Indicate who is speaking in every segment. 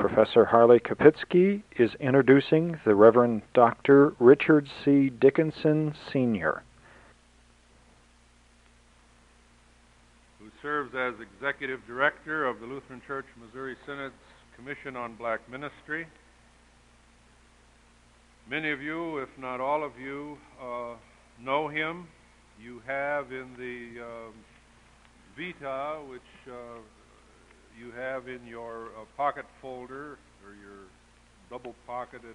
Speaker 1: Professor Harley Kapitsky is introducing the Reverend Dr. Richard C. Dickinson, Sr.,
Speaker 2: who serves as Executive Director of the Lutheran Church Missouri Synod's Commission on Black Ministry. Many of you, if not all of you, know him. You have in the Vita, which you have in your pocket folder or your double-pocketed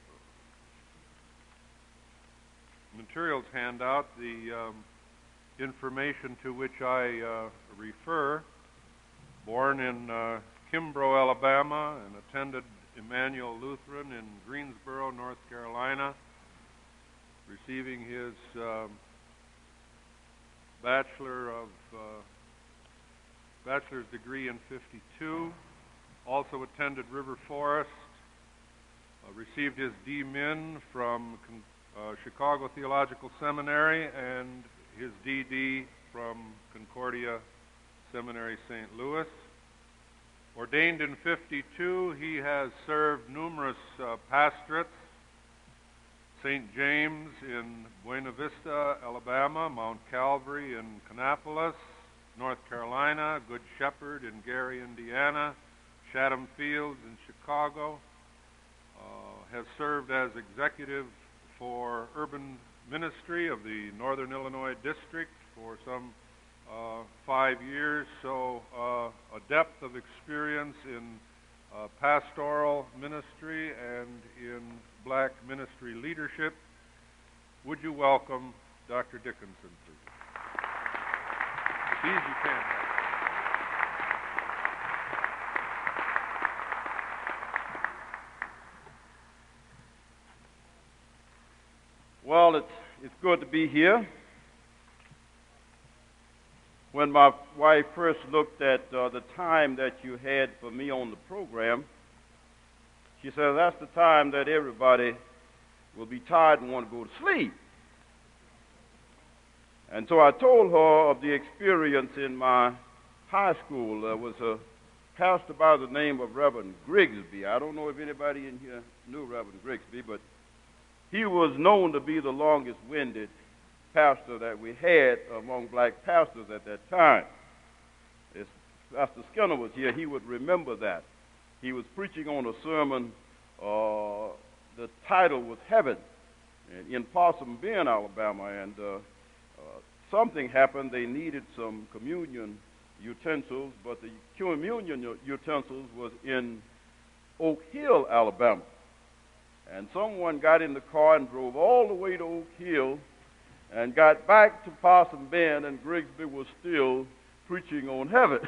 Speaker 2: materials handout, the information to which I refer. Born in Kimbrough, Alabama, and attended Emmanuel Lutheran in Greensboro, North Carolina, receiving his bachelor's degree in '52. Also attended River Forest, received his D.Min from Chicago Theological Seminary and his D.D. from Concordia Seminary, St. Louis. Ordained in '52, he has served numerous pastorates: St. James in Buena Vista, Alabama; Mount Calvary in Kannapolis, North Carolina; Good Shepherd in Gary, Indiana; Chatham Fields in Chicago. Has served as executive for urban ministry of the Northern Illinois District for some 5 years, so a depth of experience in pastoral ministry and in black ministry leadership. Would you welcome Dr. Dickinson, please? These you can't have.
Speaker 3: Well, it's good to be here. When my wife first looked at the time that you had for me on the program, she said, that's the time that everybody will be tired and want to go to sleep. And so I told her of the experience in my high school. There was a pastor by the name of Reverend Grigsby. I don't know if anybody in here knew Reverend Grigsby, but he was known to be the longest-winded pastor that we had among black pastors at that time. If Pastor Skinner was here, he would remember that. He was preaching on a sermon, the title was Heaven, in Possum Bend, Alabama, and something happened. They needed some communion utensils, but the communion utensils was in Oak Hill, Alabama. And someone got in the car and drove all the way to Oak Hill and got back to Possum Bend, and Grigsby was still preaching on heaven.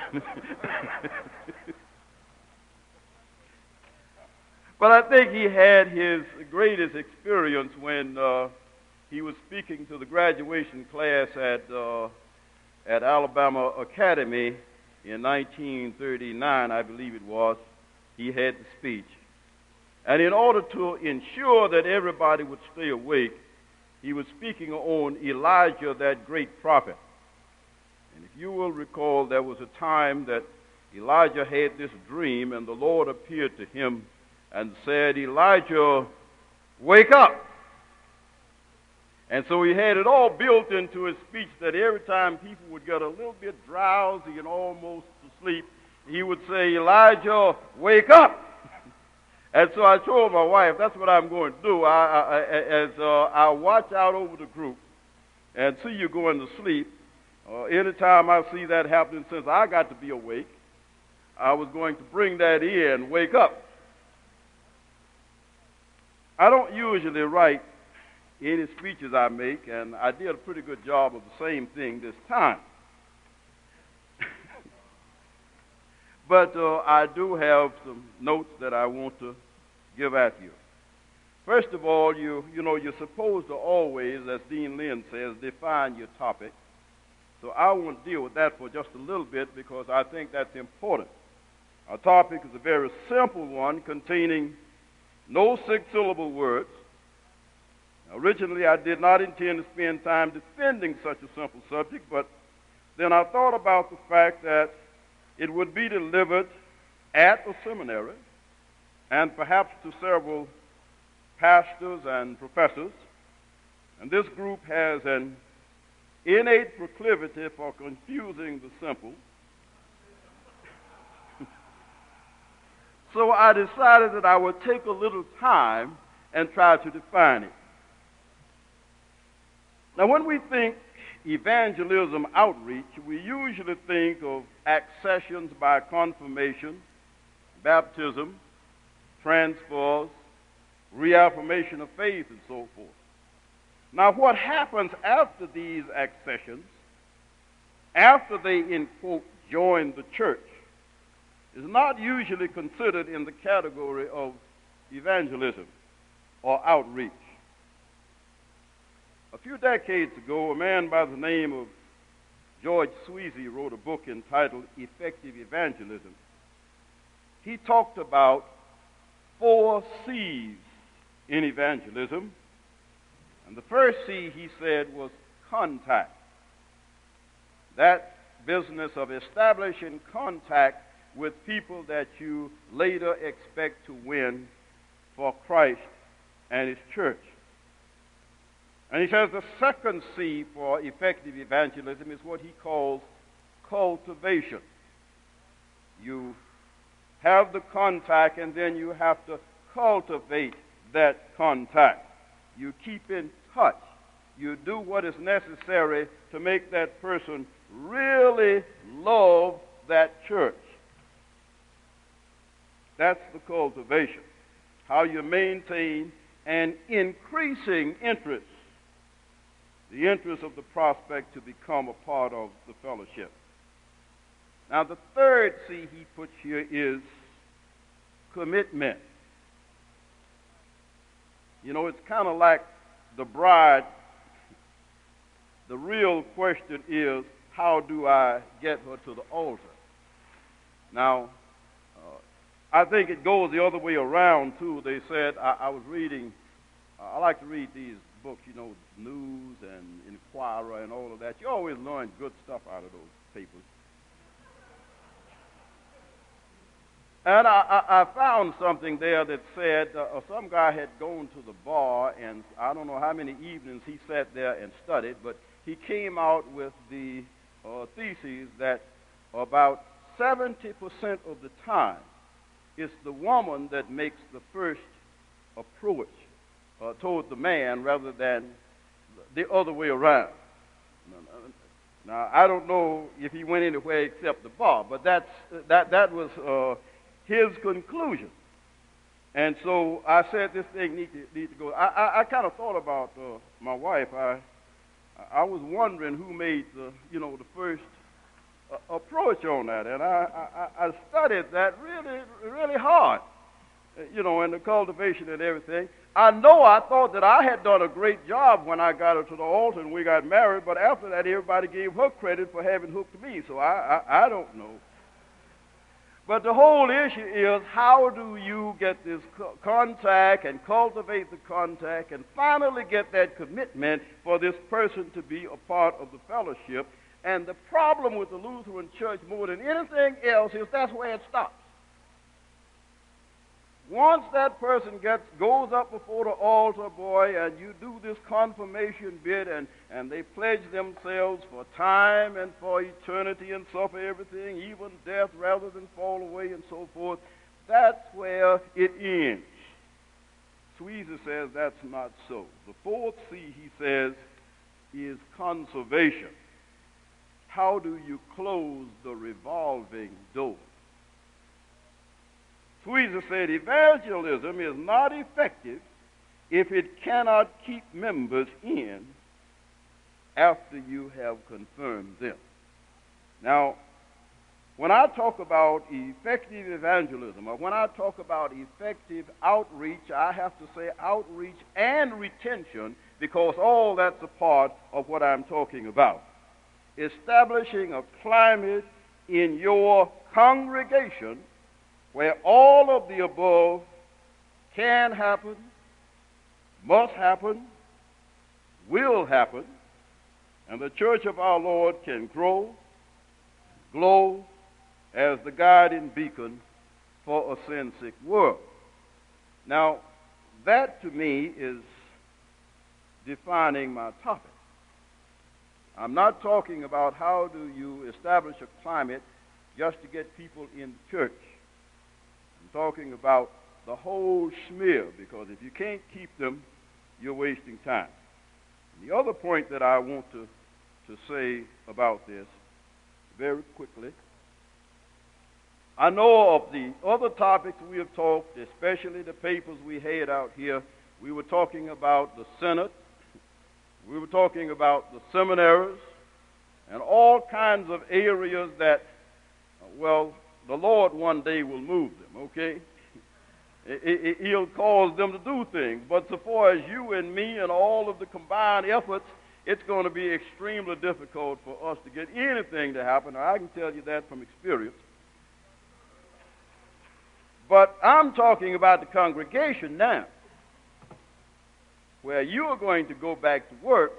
Speaker 3: But I think he had his greatest experience when he was speaking to the graduation class at Alabama Academy in 1939, I believe it was. He had the speech. And in order to ensure that everybody would stay awake, he was speaking on Elijah, that great prophet. And if you will recall, there was a time that Elijah had this dream, and the Lord appeared to him and said, Elijah, wake up. And so he had it all built into his speech that every time people would get a little bit drowsy and almost asleep, he would say, Elijah, wake up. And so I told my wife, that's what I'm going to do. I'll watch out over the group and see you going to sleep. Anytime I see that happening, since I got to be awake, I was going to bring that in, wake up. I don't usually write any speeches I make, and I did a pretty good job of the same thing this time. But I do have some notes that I want to give at you. First of all, you know, you're supposed to always, as Dean Lynn says, define your topic. So I want to deal with that for just a little bit because I think that's important. Our topic is a very simple one containing no six-syllable words. Now, originally, I did not intend to spend time defending such a simple subject, but then I thought about the fact that it would be delivered at a seminary and perhaps to several pastors and professors. And this group has an innate proclivity for confusing the simple. So I decided that I would take a little time and try to define it. Now, when we think evangelism outreach, we usually think of accessions by confirmation, baptism, transfers, reaffirmation of faith, and so forth. Now, what happens after these accessions, after they, in quote, join the church, is not usually considered in the category of evangelism or outreach. A few decades ago, a man by the name of George Sweezy wrote a book entitled Effective Evangelism. He talked about 4 C's in evangelism. And the first C, he said, was contact. That business of establishing contact with people that you later expect to win for Christ and His church. And he says the second C for effective evangelism is what he calls cultivation. You have the contact, and then you have to cultivate that contact. You keep in touch. You do what is necessary to make that person really love that church. That's the cultivation. How you maintain an increasing interest, the interest of the prospect to become a part of the fellowship. Now, the third C he puts here is commitment. You know, it's kind of like the bride. The real question is, how do I get her to the altar? Now, I think it goes the other way around, too. They said, I was reading, I like to read these books, you know, News and Inquirer and all of that. You always learn good stuff out of those papers. And I found something there that said some guy had gone to the bar, and I don't know how many evenings he sat there and studied, but he came out with the thesis that about 70% of the time it's the woman that makes the first approach toward the man rather than the other way around. Now, I don't know if he went anywhere except the bar, but that was his conclusion. And so I said this thing needs to go. I kind of thought about my wife. I was wondering who made the first approach on that, and I studied that really hard, and the cultivation and everything. I thought that I had done a great job when I got her to the altar and we got married, but after that everybody gave her credit for having hooked me, so I don't know. But the whole issue is, how do you get this contact and cultivate the contact and finally get that commitment for this person to be a part of the fellowship? And the problem with the Lutheran Church more than anything else is that's where it stops. Once that person goes up before the altar, boy, and you do this confirmation bit, and they pledge themselves for time and for eternity and suffer everything, even death, rather than fall away and so forth, that's where it ends. Sweezy says that's not so. The fourth C, he says, is conservation. How do you close the revolving door? Sweezy said evangelism is not effective if it cannot keep members in after you have confirmed them. Now, when I talk about effective evangelism, or when I talk about effective outreach, I have to say outreach and retention, because all that's a part of what I'm talking about. Establishing a climate in your congregation where all of the above can happen, must happen, will happen, and the church of our Lord can grow, glow as the guiding beacon for a sin-sick world. Now, that to me is defining my topic. I'm not talking about how do you establish a climate just to get people in church. I'm talking about the whole smear, because if you can't keep them, you're wasting time. The other point that I want to say about this very quickly, I know of the other topics we have talked, especially the papers we had out here. We were talking about the Senate. We were talking about the seminaries and all kinds of areas that, well, the Lord one day will move them, okay? He'll cause them to do things. But so far as you and me and all of the combined efforts, it's going to be extremely difficult for us to get anything to happen. Now, I can tell you that from experience. But I'm talking about the congregation now, where you are going to go back to work,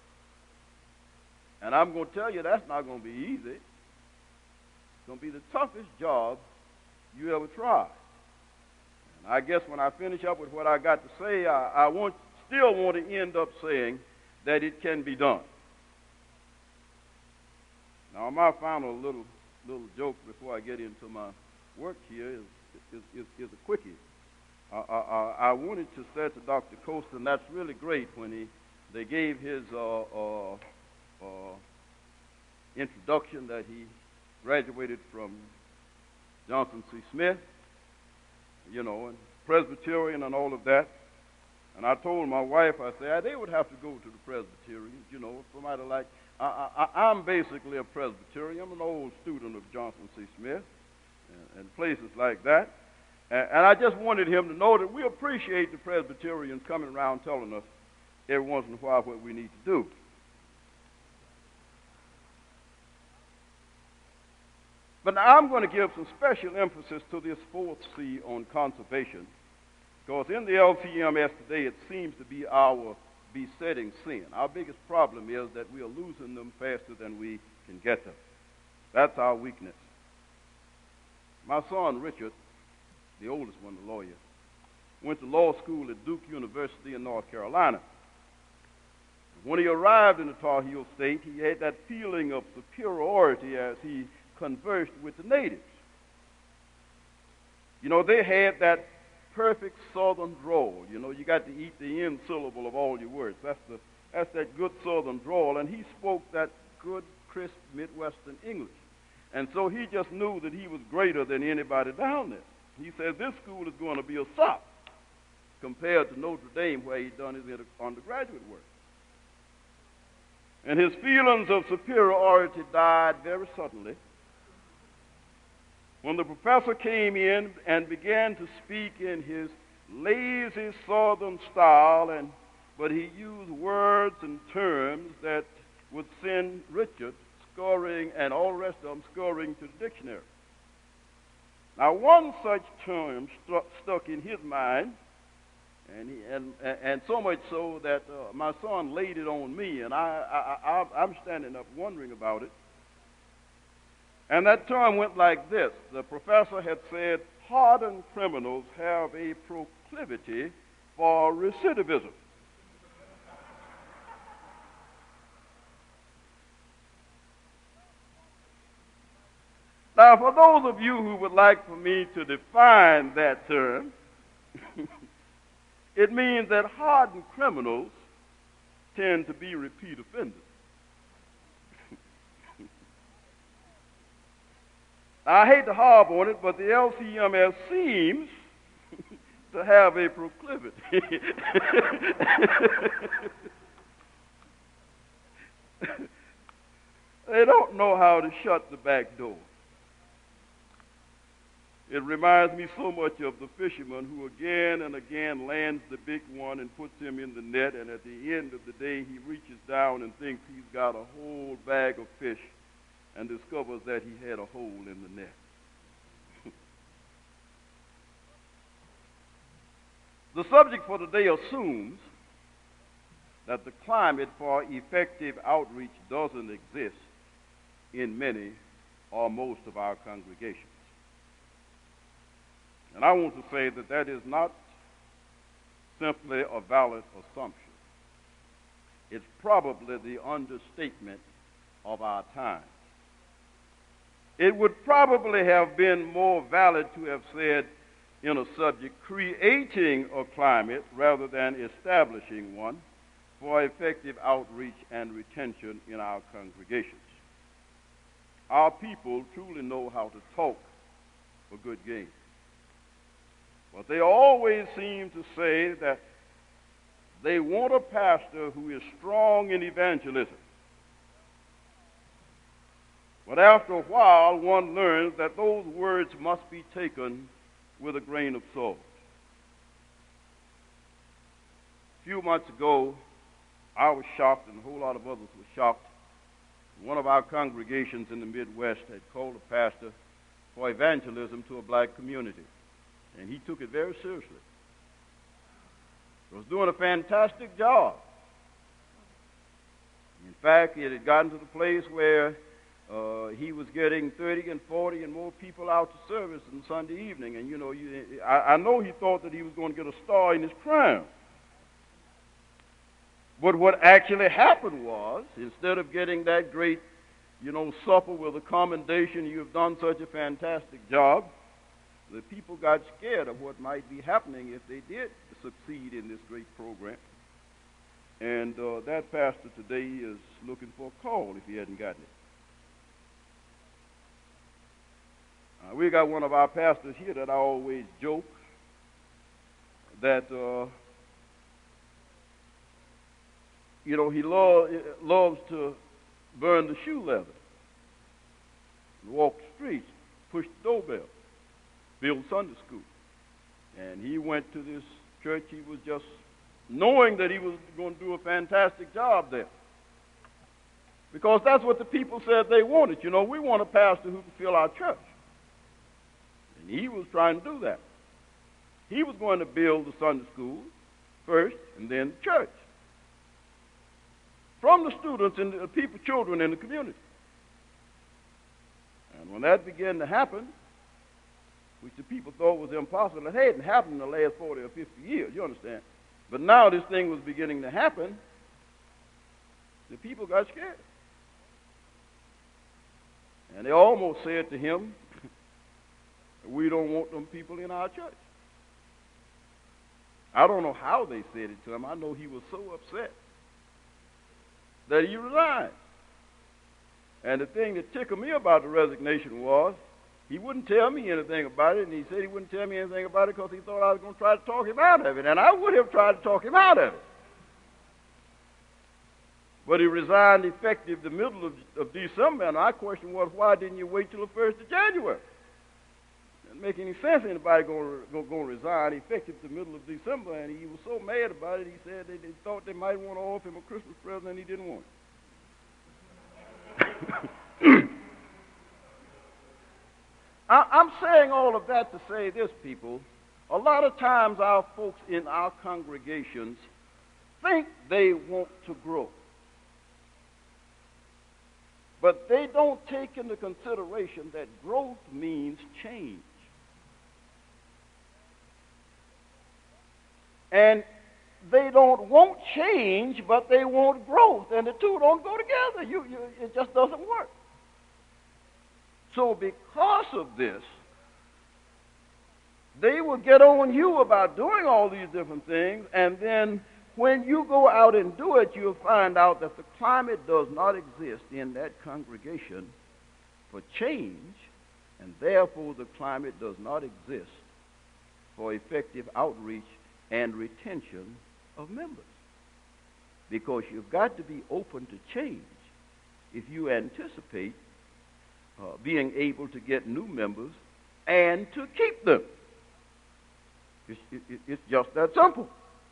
Speaker 3: and I'm going to tell you that's not going to be easy. It's going to be the toughest job you ever tried. And I guess when I finish up with what I got to say, I still want to end up saying that it can be done. Now, my final little joke before I get into my work here is a quickie. I wanted to say to Dr. Costa, and that's really great when they gave his introduction that he graduated from Johnson C. Smith, and Presbyterian and all of that. And I told my wife, I said, they would have to go to the Presbyterians, somebody like, I'm basically a Presbyterian. I'm an old student of Johnson C. Smith and places like that. And I just wanted him to know that we appreciate the Presbyterians coming around telling us every once in a while what we need to do. But now I'm going to give some special emphasis to this fourth C on conservation, because in the LCMS today it seems to be our besetting sin. Our biggest problem is that we are losing them faster than we can get them. That's our weakness. My son Richard, the oldest one, the lawyer, went to law school at Duke University in North Carolina. When he arrived in the Tar Heel State, he had that feeling of superiority as he conversed with the natives. They had that perfect southern drawl. You got to eat the end syllable of all your words. That's that good southern drawl, and he spoke that good, crisp Midwestern English. And so he just knew that he was greater than anybody down there. He said this school is going to be a sop compared to Notre Dame, where he'd done his undergraduate work. And his feelings of superiority died very suddenly when the professor came in and began to speak in his lazy southern style, but he used words and terms that would send Richard scurrying and all the rest of them scurrying to the dictionary. Now, one such term stuck in his mind, and so much so that my son laid it on me, and I'm standing up wondering about it. And that term went like this. The professor had said, hardened criminals have a proclivity for recidivism. Now, for those of you who would like for me to define that term, it means that hardened criminals tend to be repeat offenders. I hate to harp on it, but the LCMS seems to have a proclivity. They don't know how to shut the back door. It reminds me so much of the fisherman who again and again lands the big one and puts him in the net, and at the end of the day he reaches down and thinks he's got a whole bag of fish and discovers that he had a hole in the net. The subject for today assumes that the climate for effective outreach doesn't exist in many or most of our congregations. And I want to say that is not simply a valid assumption. It's probably the understatement of our time. It would probably have been more valid to have said in a subject, creating a climate rather than establishing one for effective outreach and retention in our congregations. Our people truly know how to talk a good game. But they always seem to say that they want a pastor who is strong in evangelism. But after a while, one learns that those words must be taken with a grain of salt. A few months ago, I was shocked, and a whole lot of others were shocked. One of our congregations in the Midwest had called a pastor for evangelism to a black community, and he took it very seriously. He was doing a fantastic job. In fact, it had gotten to the place where he was getting 30 and 40 and more people out to service on Sunday evening. And, I know he thought that he was going to get a star in his crown. But what actually happened was, instead of getting that great, supper with a commendation, you've done such a fantastic job, the people got scared of what might be happening if they did succeed in this great program. And that pastor today is looking for a call if he hadn't gotten it. We got one of our pastors here that I always joke that, he loves to burn the shoe leather, walk the streets, push the doorbell, build Sunday school. And he went to this church. He was just knowing that he was going to do a fantastic job there. Because that's what the people said they wanted. We want a pastor who can fill our church. And he was trying to do that. He was going to build the Sunday school first and then the church. From the students and the people, children in the community. And when that began to happen, which the people thought was impossible, it hadn't happened in the last 40 or 50 years, you understand? But now this thing was beginning to happen, the people got scared. And they almost said to him, we don't want them people in our church. I don't know how they said it to him. I know he was so upset that he resigned. And the thing that tickled me about the resignation was he wouldn't tell me anything about it, and he said he wouldn't tell me anything about it because he thought I was going to try to talk him out of it, and I would have tried to talk him out of it. But he resigned effective the middle of December, and my question was, why didn't you wait till the 1st of January? It doesn't make any sense anybody going to resign effective the middle of December, and he was so mad about it, he said they thought they might want to offer him a Christmas present, and he didn't want it. I'm saying all of that to say this, people. A lot of times our folks in our congregations think they want to grow. But they don't take into consideration that growth means change. And they don't want change, but they want growth. And the two don't go together. It just doesn't work. So because of this, they will get on you about doing all these different things, and then when you go out and do it, you'll find out that the climate does not exist in that congregation for change, and therefore the climate does not exist for effective outreach and retention of members. Because you've got to be open to change if you anticipate being able to get new members and to keep them. It's just that simple.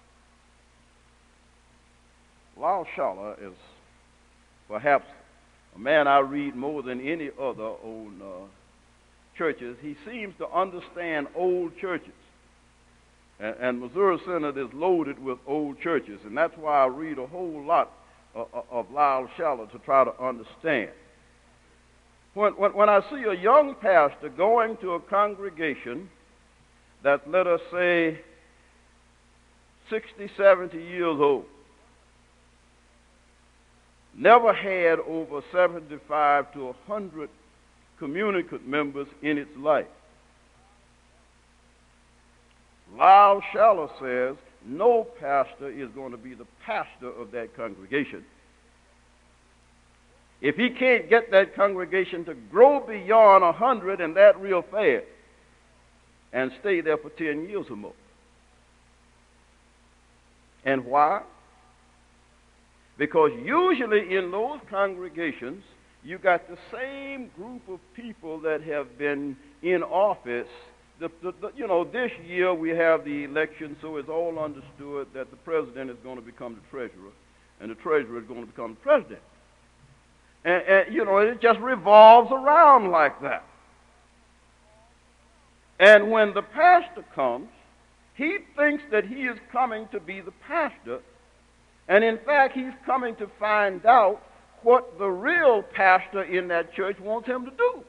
Speaker 3: Lyle Schaller is perhaps a man I read more than any other on churches. He seems to understand old churches. And Missouri Synod is loaded with old churches, and that's why I read a whole lot of Lyle Schaller to try to understand. When I see a young pastor going to a congregation that's, let us say, 60, 70 years old, never had over 75 to 100 communicant members in its life. Lyle Shallow says no pastor is going to be the pastor of that congregation if he can't get that congregation to grow beyond 100 and that real fast and stay there for 10 years or more. And why? Because usually in those congregations, you got the same group of people that have been in office. This year we have the election, so it's all understood that the president is going to become the treasurer, and the treasurer is going to become the president. And it just revolves around like that. And when the pastor comes, he thinks that he is coming to be the pastor, and in fact, he's coming to find out what the real pastor in that church wants him to do.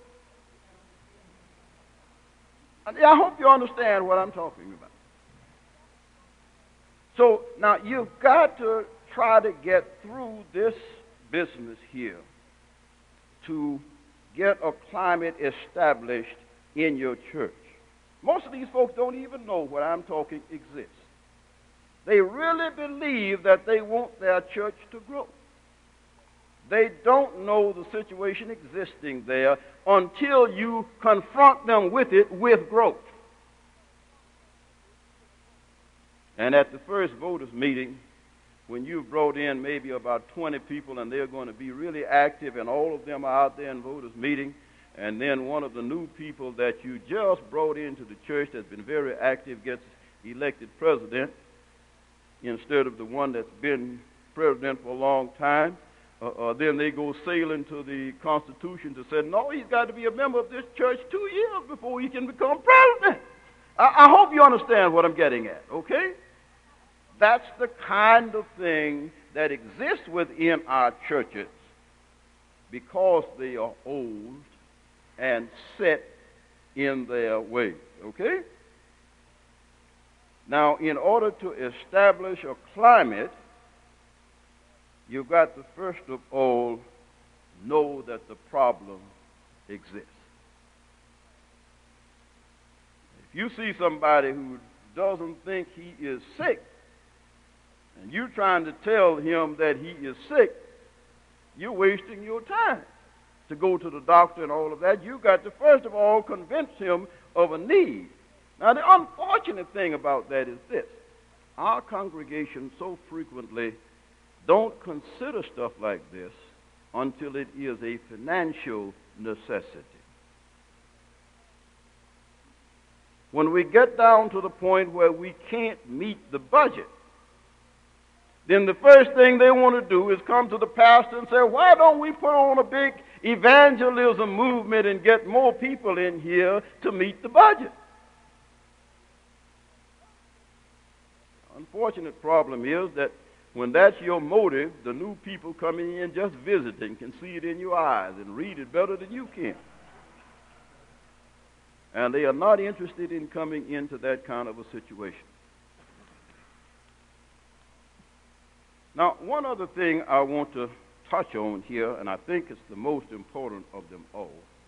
Speaker 3: I hope you understand what I'm talking about. So now you've got to try to get through this business here to get a climate established in your church. Most of these folks don't even know what I'm talking exists. They really believe that they want their church to grow. They don't know the situation existing there until you confront them with it with growth. And at the first voters meeting, when you've brought in maybe about 20 people and they're going to be really active and all of them are out there in voters meeting, and then one of the new people that you just brought into the church that's been very active gets elected president instead of the one that's been president for a long time, then they go sailing to the Constitution to say, no, he's got to be a member of this church 2 years before he can become president. I hope you understand what I'm getting at, okay? That's the kind of thing that exists within our churches because they are old and set in their ways, okay? Now, in order to establish a climate, you've got to first of all know that the problem exists. If you see somebody who doesn't think he is sick, and you're trying to tell him that he is sick, you're wasting your time to go to the doctor and all of that. You've got to first of all convince him of a need. Now, the unfortunate thing about that is this. Our congregation so frequently don't consider stuff like this until it is a financial necessity. When we get down to the point where we can't meet the budget, then the first thing they want to do is come to the pastor and say, why don't we put on a big evangelism movement and get more people in here to meet the budget? The unfortunate problem is that when that's your motive, the new people coming in just visiting can see it in your eyes and read it better than you can. And they are not interested in coming into that kind of a situation. Now, one other thing I want to touch on here, and I think it's the most important of them all.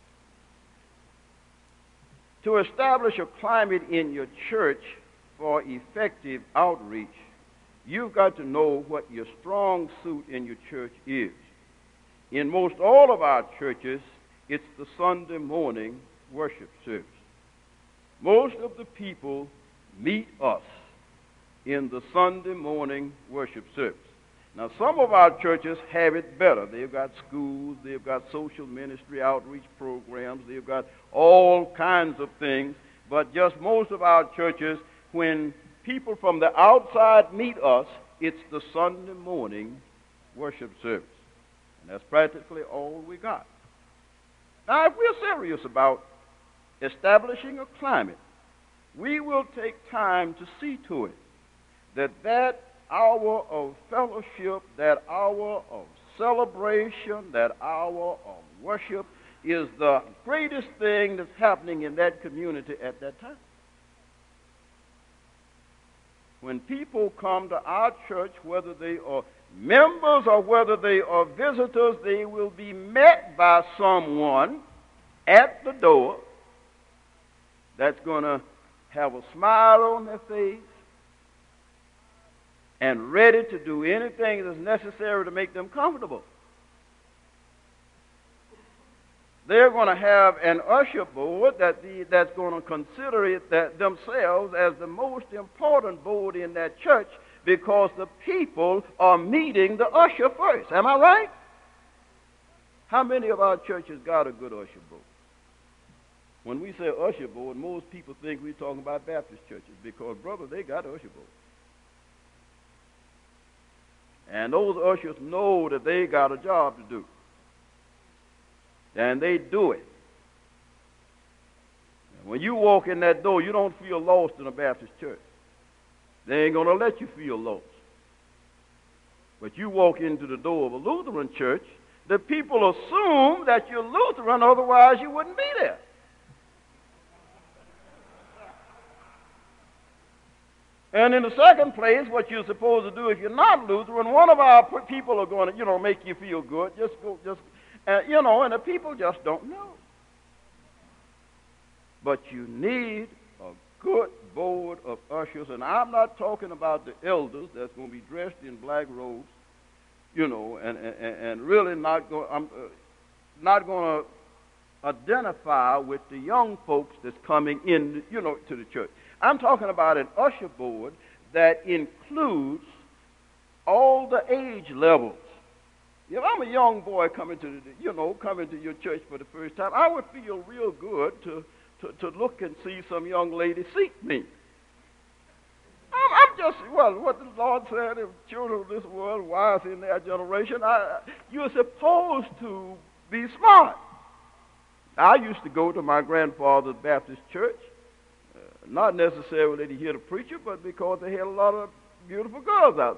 Speaker 3: To establish a climate in your church for effective outreach, you've got to know what your strong suit in your church is. In most all of our churches, it's the Sunday morning worship service. Most of the people meet us in the Sunday morning worship service. Now, some of our churches have it better. They've got schools, they've got social ministry outreach programs, they've got all kinds of things. But just most of our churches, when people from the outside meet us, it's the Sunday morning worship service. And that's practically all we got. Now, if we're serious about establishing a climate, we will take time to see to it that hour of fellowship, that hour of celebration, that hour of worship is the greatest thing that's happening in that community at that time. when people come to our church, whether they are members or whether they are visitors, they will be met by someone at the door that's going to have a smile on their face and ready to do anything that's necessary to make them comfortable. They're going to have an usher board that's going to consider it themselves as the most important board in that church, because the people are meeting the usher first. Am I right? How many of our churches got a good usher board? When we say usher board, most people think we're talking about Baptist churches, because, brother, they got usher board. And those ushers know that they got a job to do. And they do it. When you walk in that door, you don't feel lost in a Baptist church. They ain't going to let you feel lost. But you walk into the door of a Lutheran church, the people assume that you're Lutheran, otherwise you wouldn't be there. And in the second place, what you're supposed to do if you're not Lutheran, one of our people are going to, make you feel good. And the people just don't know. But you need a good board of ushers, and I'm not talking about the elders that's going to be dressed in black robes, and really not going. I'm not going to identify with the young folks that's coming in, to the church. I'm talking about an usher board that includes all the age levels. If I'm a young boy coming to your church for the first time, I would feel real good to look and see some young lady seek me. I'm just, what the Lord said, if children of this world wise in their generation, you're supposed to be smart. I used to go to my grandfather's Baptist church, not necessarily to hear the preacher, but because they had a lot of beautiful girls out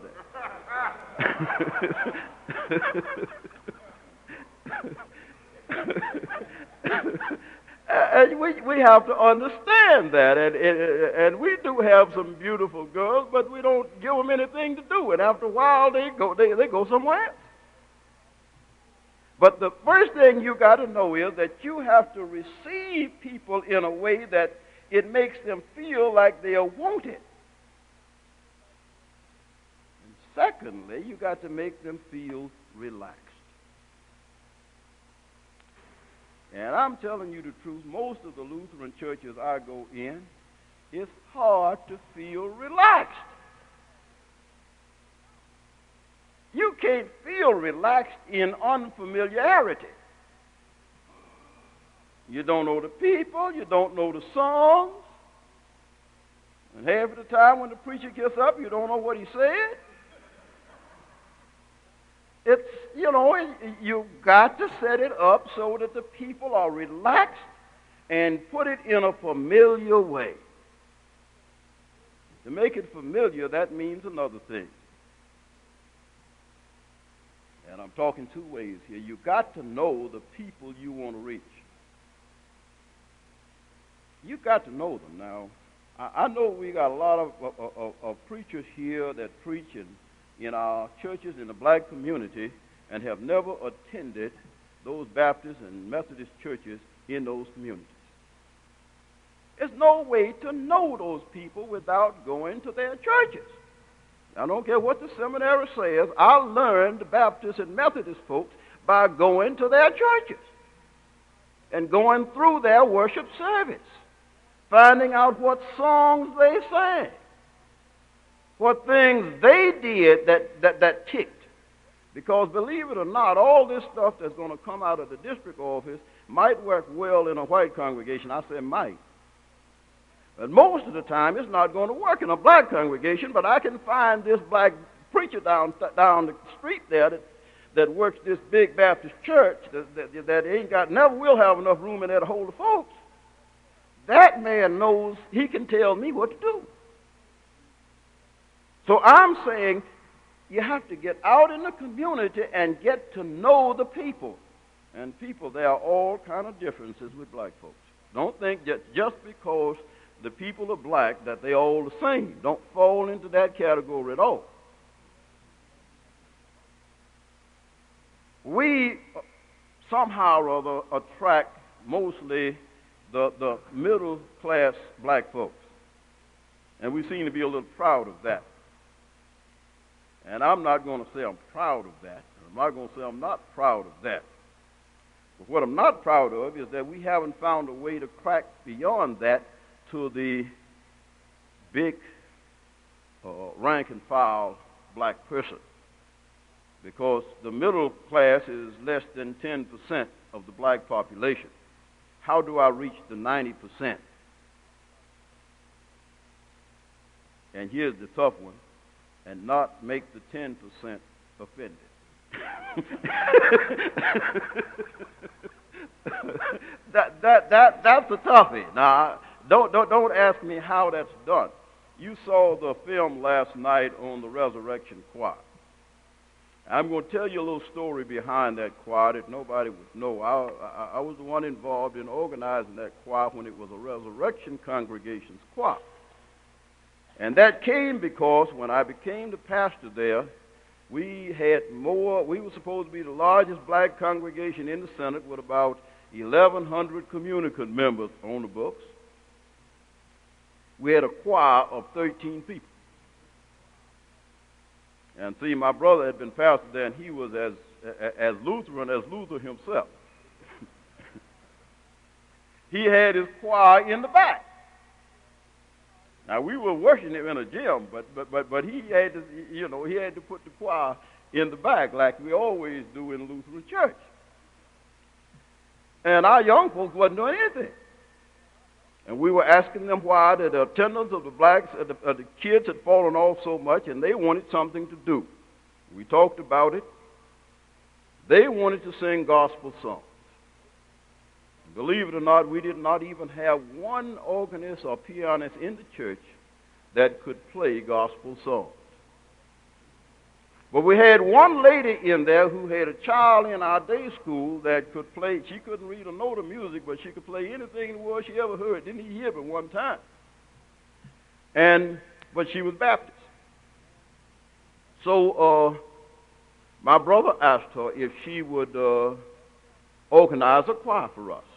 Speaker 3: there. And we have to understand that, and we do have some beautiful girls, but we don't give them anything to do, and after a while they go somewhere else. But the first thing you got to know is that you have to receive people in a way that it makes them feel like they are wanted. And secondly, you got to make them feel relaxed. And I'm telling you the truth, most of the Lutheran churches I go in, it's hard to feel relaxed. You can't feel relaxed in unfamiliarity. You don't know the people, you don't know the songs, and half of the time when the preacher gets up, you don't know what he said. It's, you've got to set it up so that the people are relaxed and put it in a familiar way. To make it familiar, that means another thing. And I'm talking two ways here. You've got to know the people you want to reach. You've got to know them. Now, I know we got a lot of preachers here that preach in our churches in the black community and have never attended those Baptist and Methodist churches in those communities. There's no way to know those people without going to their churches. I don't care what the seminary says. I learned the Baptist and Methodist folks by going to their churches and going through their worship service, finding out what songs they sang, what things they did that ticked. Because believe it or not, all this stuff that's going to come out of the district office might work well in a white congregation. I say might. But most of the time, it's not going to work in a black congregation, but I can find this black preacher down the street there that works this big Baptist church that ain't got, never will have enough room in there to hold the folks. That man knows, he can tell me what to do. So I'm saying you have to get out in the community and get to know the people. And people, there are all kind of differences with black folks. Don't think that just because the people are black, that they all the same. Don't fall into that category at all. We somehow or other attract mostly the middle class black folks. And we seem to be a little proud of that. And I'm not going to say I'm proud of that. I'm not going to say I'm not proud of that. But what I'm not proud of is that we haven't found a way to crack beyond that to the big rank and file black person. Because the middle class is less than 10% of the black population. How do I reach the 90%? And here's the tough one, and not make the 10% offended. That's a toughie. Now, don't ask me how that's done. You saw the film last night on the Resurrection Choir. I'm going to tell you a little story behind that choir that nobody would know. I was the one involved in organizing that choir when it was a Resurrection Congregation's choir. And that came because when I became the pastor there, we were supposed to be the largest black congregation in the Senate with about 1,100 communicant members on the books. We had a choir of 13 people. And see, my brother had been pastor there, and he was as Lutheran as Luther himself. He had his choir in the back. Now, we were worshiping him in a gym, but he had to, he had to put the choir in the back like we always do in Lutheran church. And our young folks wasn't doing anything. And we were asking them why the attendance of the blacks, the kids had fallen off so much, and they wanted something to do. We talked about it. They wanted to sing gospel songs. Believe it or not, we did not even have one organist or pianist in the church that could play gospel songs. But we had one lady in there who had a child in our day school that could play. She couldn't read a note of music, but she could play anything in the world she ever heard. Didn't hear but one time. But she was Baptist. So my brother asked her if she would organize a choir for us.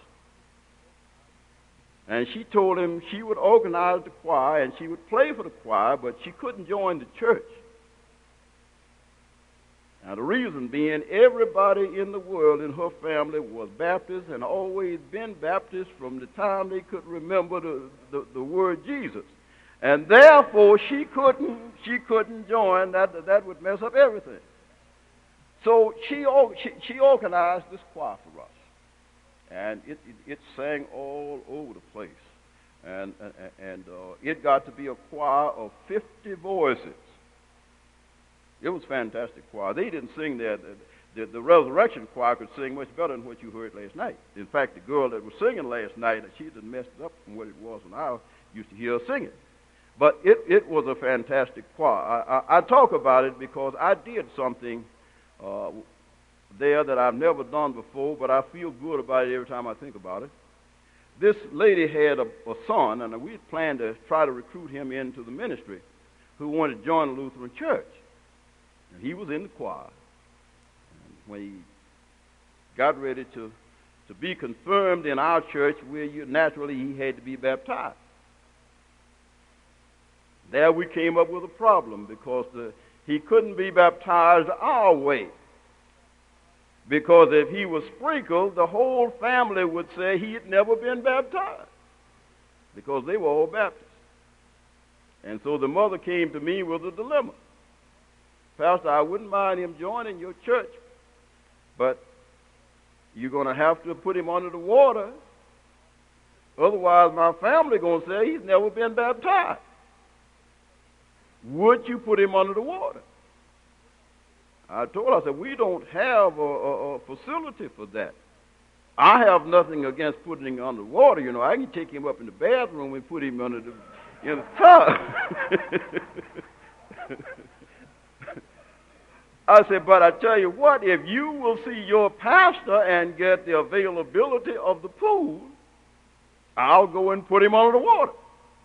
Speaker 3: And she told him she would organize the choir and she would play for the choir, but she couldn't join the church. Now, the reason being, everybody in the world in her family was Baptist and always been Baptist from the time they could remember the word Jesus. And therefore, she couldn't join. That would mess up everything. So she organized this choir for us. And it sang all over the place. And it got to be a choir of 50 voices. It was a fantastic choir. They didn't sing there. The Resurrection Choir could sing much better than what you heard last night. In fact, the girl that was singing last night, she had messed it up from what it was when I used to hear her singing. But it was a fantastic choir. I talk about it because I did something there that I've never done before, but I feel good about it every time I think about it. This lady had a son, and we had planned to try to recruit him into the ministry, who wanted to join the Lutheran church. And he was in the choir. And when he got ready to be confirmed in our church, naturally he had to be baptized. There we came up with a problem because he couldn't be baptized our way. Because if he was sprinkled, the whole family would say he had never been baptized. Because they were all Baptists. And so the mother came to me with a dilemma. Pastor, I wouldn't mind him joining your church, but you're going to have to put him under the water. Otherwise, my family going to say he's never been baptized. Would you put him under the water? I told her, I said, we don't have a facility for that. I have nothing against putting him under water. I can take him up in the bathroom and put him under in the tub. I said, but I tell you what, if you will see your pastor and get the availability of the pool, I'll go and put him under the water.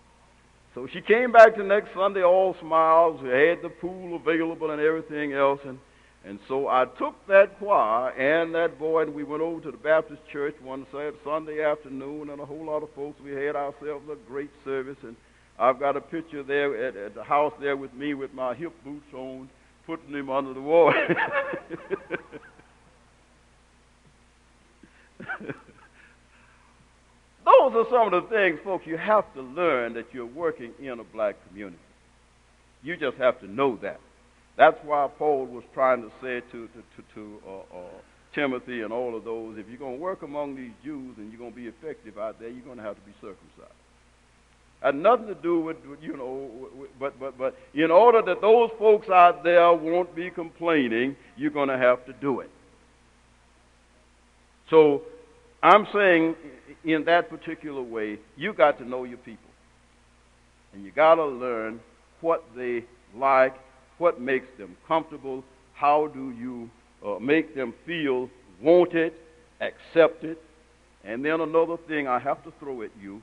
Speaker 3: So she came back the next Sunday all smiles. We had the pool available and everything else. And so I took that choir and that boy, and we went over to the Baptist church one Sunday afternoon, and a whole lot of folks. We had ourselves a great service. And I've got a picture there at the house there with me with my hip boots on, putting him under the water. Those are some of the things, folks, you have to learn that you're working in a black community. You just have to know that. That's why Paul was trying to say to Timothy and all of those, if you're going to work among these Jews and you're going to be effective out there, you're going to have to be circumcised. Had nothing to do with, but in order that those folks out there won't be complaining, you're going to have to do it. So I'm saying in that particular way, you got to know your people. And you got to learn what they like, what makes them comfortable, how do you make them feel wanted, accepted. And then another thing I have to throw at you,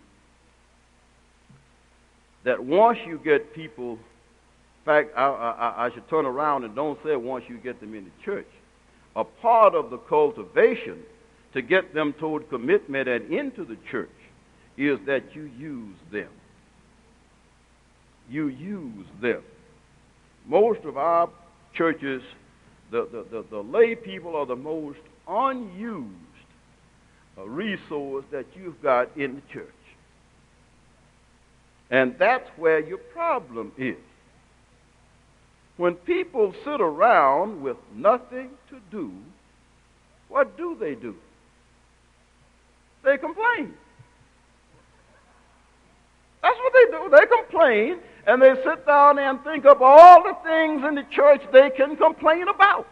Speaker 3: that once you get people, in fact, I should turn around and don't say once you get them in the church. A part of the cultivation to get them toward commitment and into the church is that you use them. You use them. Most of our churches, the lay people are the most unused resource that you've got in the church. And that's where your problem is. When people sit around with nothing to do, what do? They complain. That's what they do. They complain, and they sit down and think of all the things in the church they can complain about.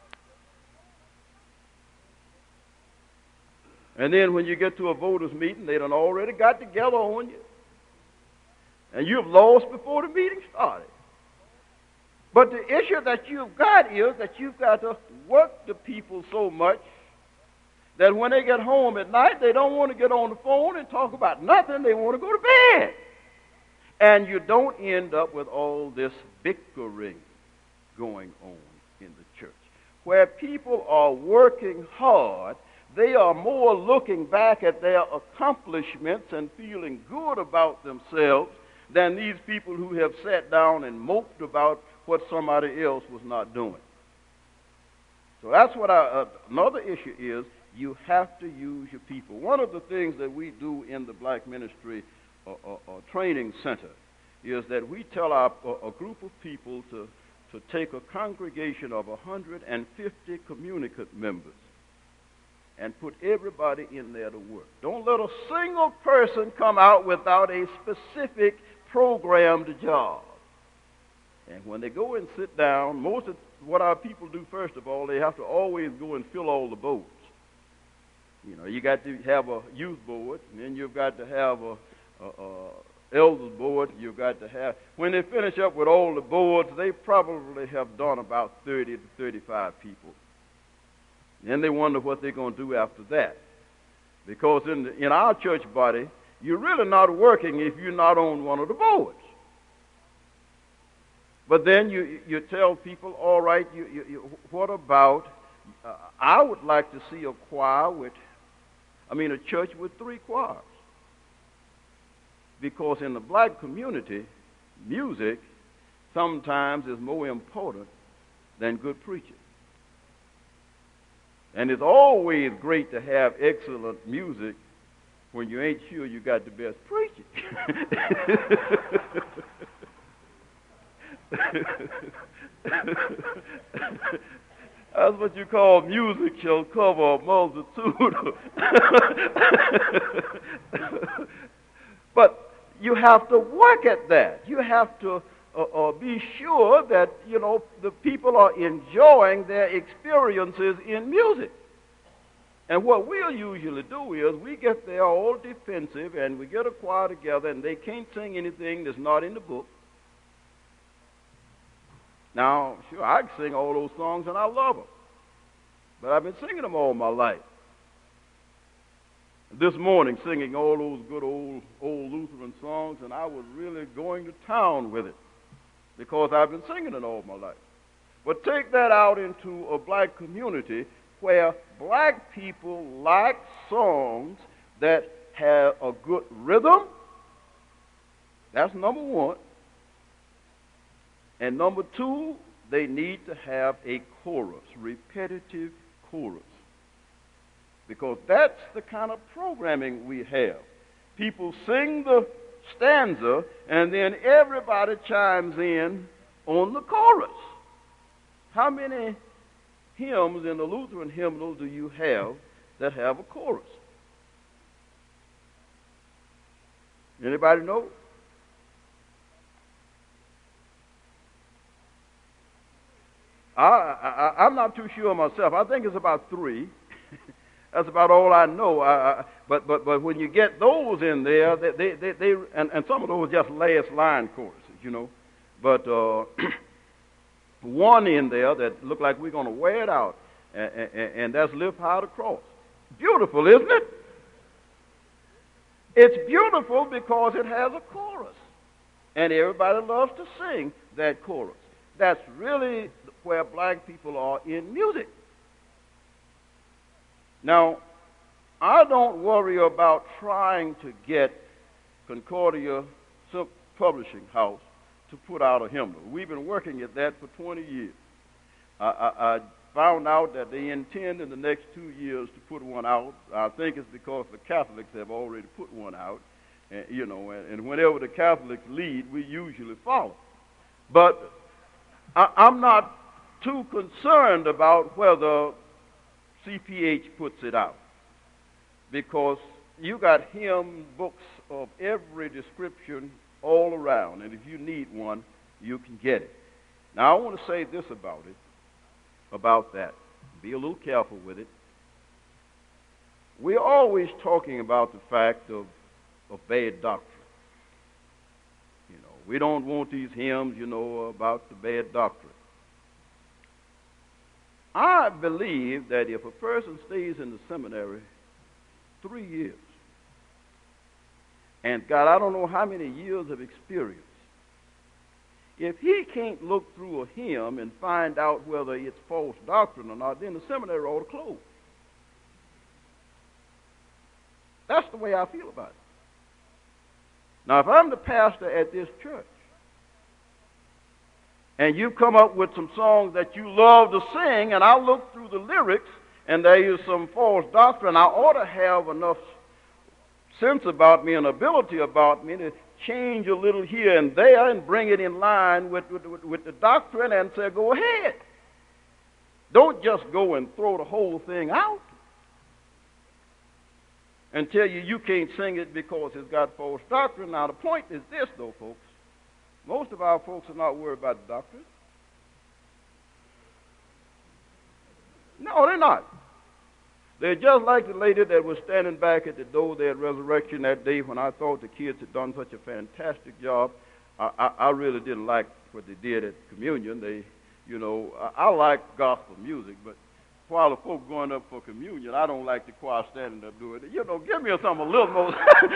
Speaker 3: And then when you get to a voters' meeting, they done already got together on you. And you've lost before the meeting started. But the issue that you've got is that you've got to work the people so much that when they get home at night, they don't want to get on the phone and talk about nothing. They want to go to bed. And you don't end up with all this bickering going on in the church. Where people are working hard, they are more looking back at their accomplishments and feeling good about themselves than these people who have sat down and moped about what somebody else was not doing. So that's what another issue is. You have to use your people. One of the things that we do in the Black Ministry Training Center is that we tell a group of people to take a congregation of 150 communicant members and put everybody in there to work. Don't let a single person come out without a specific programmed job. And when they go and sit down, most of what our people do, first of all, they have to always go and fill all the boards. You know, you got to have a youth board, and then you've got to have a elders board. You've got to have, when they finish up with all the boards, they probably have done about 30 to 35 people. Then they wonder what they're going to do after that. Because in our church body, you're really not working if you're not on one of the boards. But then you tell people, all right, what about, I would like to see a church with 3 choirs. Because in the black community, music sometimes is more important than good preaching. And it's always great to have excellent music when you ain't sure you got the best preaching. That's what you call music shall cover a multitude. But you have to work at that. You have to be sure that, the people are enjoying their experiences in music. And what we'll usually do is we get there all defensive and we get a choir together and they can't sing anything that's not in the book. Now, sure, I can sing all those songs and I love them. But I've been singing them all my life. this morning singing all those good old Lutheran songs, and I was really going to town with it because I've been singing it all my life. But take that out into a black community where black people like songs that have a good rhythm. That's number one. And number two, they need to have a chorus, repetitive chorus. Because that's the kind of programming we have. People sing the stanza, and then everybody chimes in on the chorus. How many hymns in the Lutheran hymnal do you have that have a chorus? Anybody know? I'm not too sure myself. I think it's about 3. That's about all I know. But when you get those in there, they and some of those just last line choruses, you know. But one in there that look like we're going to wear it out, and that's Lift High the Cross. Beautiful, isn't it? It's beautiful because it has a chorus, and everybody loves to sing that chorus. That's really where black people are in music. Now, I don't worry about trying to get Concordia Publishing House to put out a hymnal. We've been working at that for 20 years. I found out that they intend in the next 2 years to put one out. I think it's because the Catholics have already put one out, and whenever the Catholics lead, we usually follow. But I'm not too concerned about whether CPH puts it out, because you got hymn books of every description all around, and if you need one, you can get it. Now, I want to say this about that. Be a little careful with it. We're always talking about the fact of bad doctrine. We don't want these hymns, about the bad doctrine. I believe that if a person stays in the seminary 3 years and got I don't know how many years of experience, if he can't look through a hymn and find out whether it's false doctrine or not, then the seminary ought to close. That's the way I feel about it. Now, if I'm the pastor at this church, and you come up with some songs that you love to sing, and I look through the lyrics, and there is some false doctrine, I ought to have enough sense about me and ability about me to change a little here and there and bring it in line with the doctrine and say, go ahead. Don't just go and throw the whole thing out and tell you can't sing it because it's got false doctrine. Now, the point is this, though, folks. Most of our folks are not worried about the doctrine. No, they're not. They're just like the lady that was standing back at the door there at Resurrection that day when I thought the kids had done such a fantastic job. I really didn't like what they did at communion. I like gospel music, but while the folk going up for communion, I don't like the choir standing up doing it. Give me something a little more,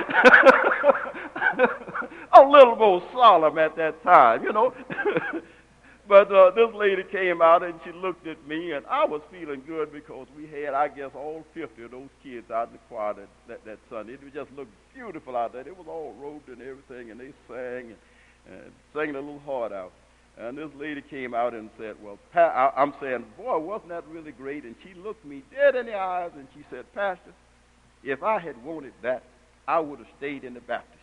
Speaker 3: a little more solemn at that time, But this lady came out and she looked at me, and I was feeling good because we had, I guess, all 50 of those kids out in the choir that Sunday. It just looked beautiful out there. It was all robed and everything, and they sang and sang their little heart out. And this lady came out and said, well, I'm saying, boy, wasn't that really great? And she looked me dead in the eyes and she said, Pastor, if I had wanted that, I would have stayed in the Baptist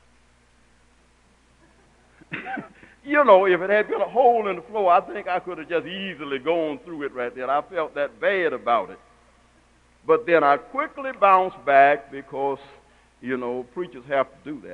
Speaker 3: church. If it had been a hole in the floor, I think I could have just easily gone through it right there. I felt that bad about it. But then I quickly bounced back because, preachers have to do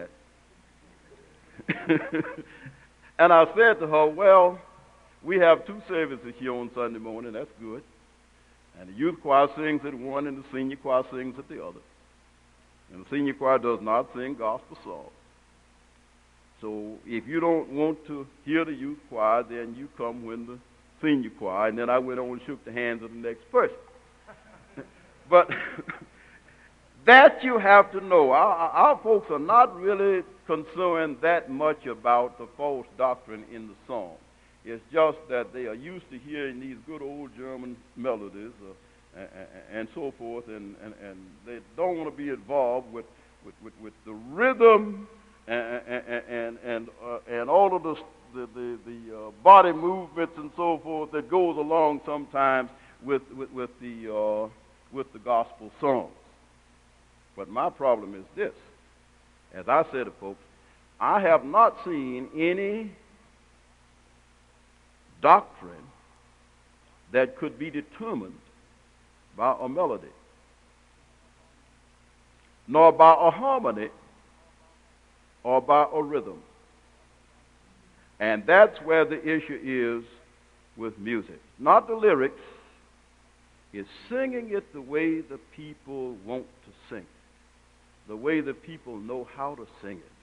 Speaker 3: that. And I said to her, well, we have 2 services here on Sunday morning. That's good. And the youth choir sings at one and the senior choir sings at the other. And the senior choir does not sing gospel songs. So if you don't want to hear the youth choir, then you come when the senior choir. And then I went on and shook the hands of the next person. But That you have to know. Our folks are not really concerned that much about the false doctrine in the song. It's just that they are used to hearing these good old German melodies and so forth, and they don't want to be involved with the rhythm and all of the body movements and so forth that goes along sometimes with the gospel songs. But my problem is this. As I said to folks, I have not seen any doctrine that could be determined by a melody, nor by a harmony, or by a rhythm. And that's where the issue is with music. Not the lyrics, it's singing it the way the people want to sing, the way the people know how to sing it.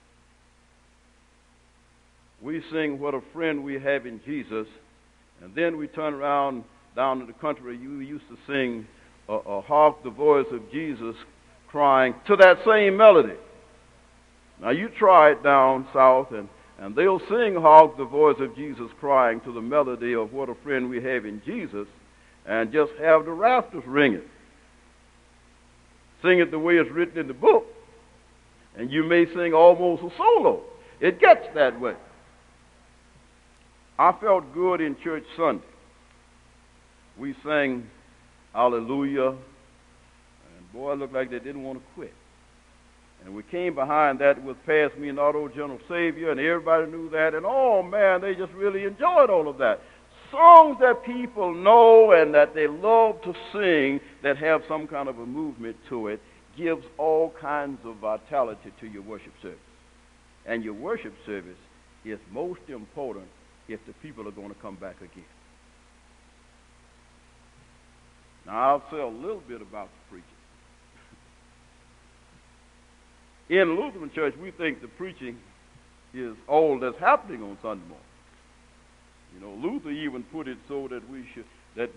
Speaker 3: We sing What a Friend We Have in Jesus, and then we turn around down in the country. You used to sing Hark the Voice of Jesus Crying to that same melody. Now you try it down south, and they'll sing Hark the Voice of Jesus Crying to the melody of What a Friend We Have in Jesus, and just have the rafters ringing. Sing it the way it's written in the book, and you may sing almost a solo. It gets that way. I felt good in church Sunday. We sang Hallelujah, and boy, it looked like they didn't want to quit. And we came behind that with Pass Me Not, O General Savior, and everybody knew that, and oh man, they just really enjoyed all of that. Songs that people know and that they love to sing that have some kind of a movement to it gives all kinds of vitality to your worship service. And your worship service is most important if the people are going to come back again. Now, I'll say a little bit about the preaching. In Lutheran Church, we think the preaching is all that's happening on Sunday morning. You know, Luther even put it so that we should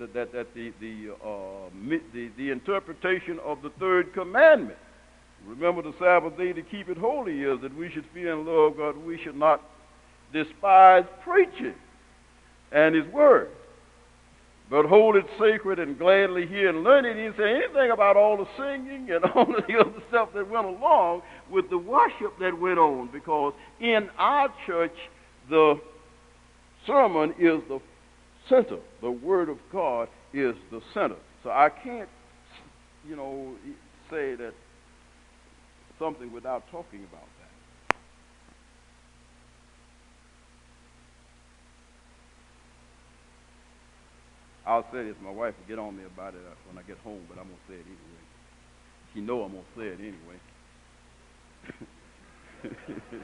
Speaker 3: the interpretation of the third commandment, remember the Sabbath day to keep it holy, is that we should fear and love God. We should not despise preaching and His word, but hold it sacred and gladly hear and learn it. He didn't say anything about all the singing and all of the other stuff that went along with the worship that went on, because in our church, the sermon is the center. The Word of God is the center. So I can't, say that something without talking about that. I'll say this. My wife will get on me about it when I get home, but I'm going to say it anyway. She knows I'm going to say it anyway.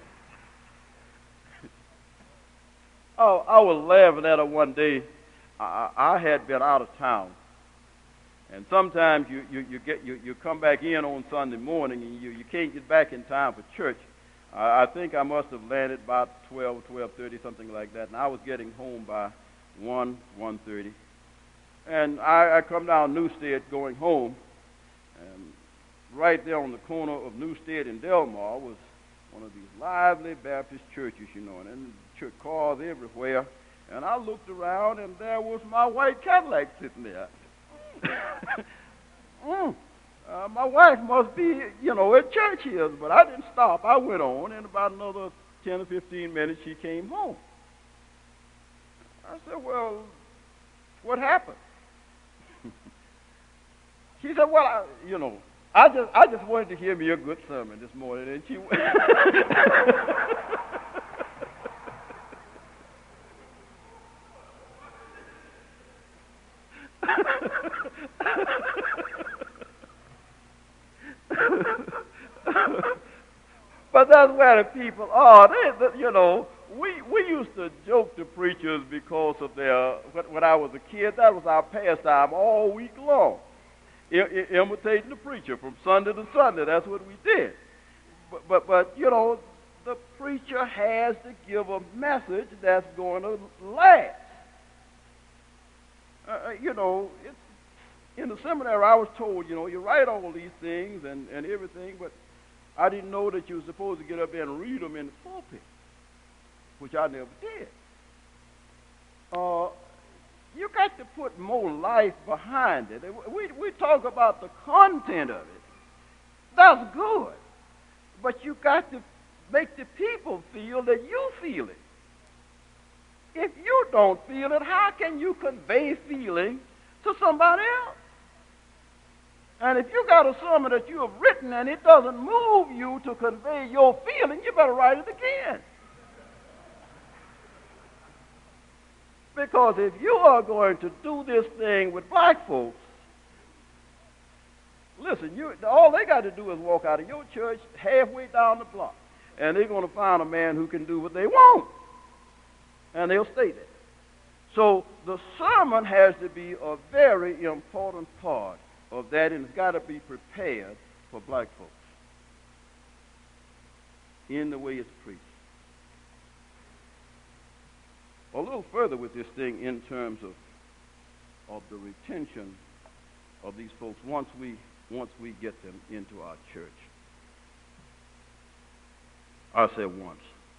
Speaker 3: Oh, I was laughing at her one day. I had been out of town, and sometimes you come back in on Sunday morning and you can't get back in time for church. I think I must have landed about 12:30, something like that, and I was getting home by 1:30. And I come down Newstead going home, and right there on the corner of Newstead and Delmar was one of these lively Baptist churches, and church cars everywhere. And I looked around, and there was my white Cadillac sitting there. My wife must be, at church here, but I didn't stop. I went on, and about another 10 or 15 minutes, she came home. I said, well, what happened? She said, well, I just wanted to hear me a good sermon this morning, and she But that's where the people are. We used to joke to preachers because of their, when I was a kid, that was our pastime all week long. Imitating the preacher from Sunday to Sunday. That's what we did. But the preacher has to give a message that's going to last. In the seminary, I was told, you write all these things and everything, but I didn't know that you were supposed to get up there and read them in the pulpit, which I never did. You got to put more life behind it. We talk about the content of it. That's good. But you got to make the people feel that you feel it. If you don't feel it, how can you convey feeling to somebody else? And if you got a sermon that you have written and it doesn't move you to convey your feeling, you better write it again. Because if you are going to do this thing with black folks, listen, all they got to do is walk out of your church halfway down the block, and they're going to find a man who can do what they want, and they'll stay there. So the sermon has to be a very important part of that, and it's got to be prepared for black folks in the way it's preached. A little further with this thing in terms of the retention of these folks once we get them into our church. I said once.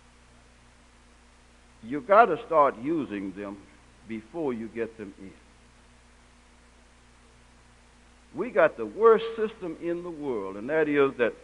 Speaker 3: You got to start using them before you get them in. We got the worst system in the world, and that is that,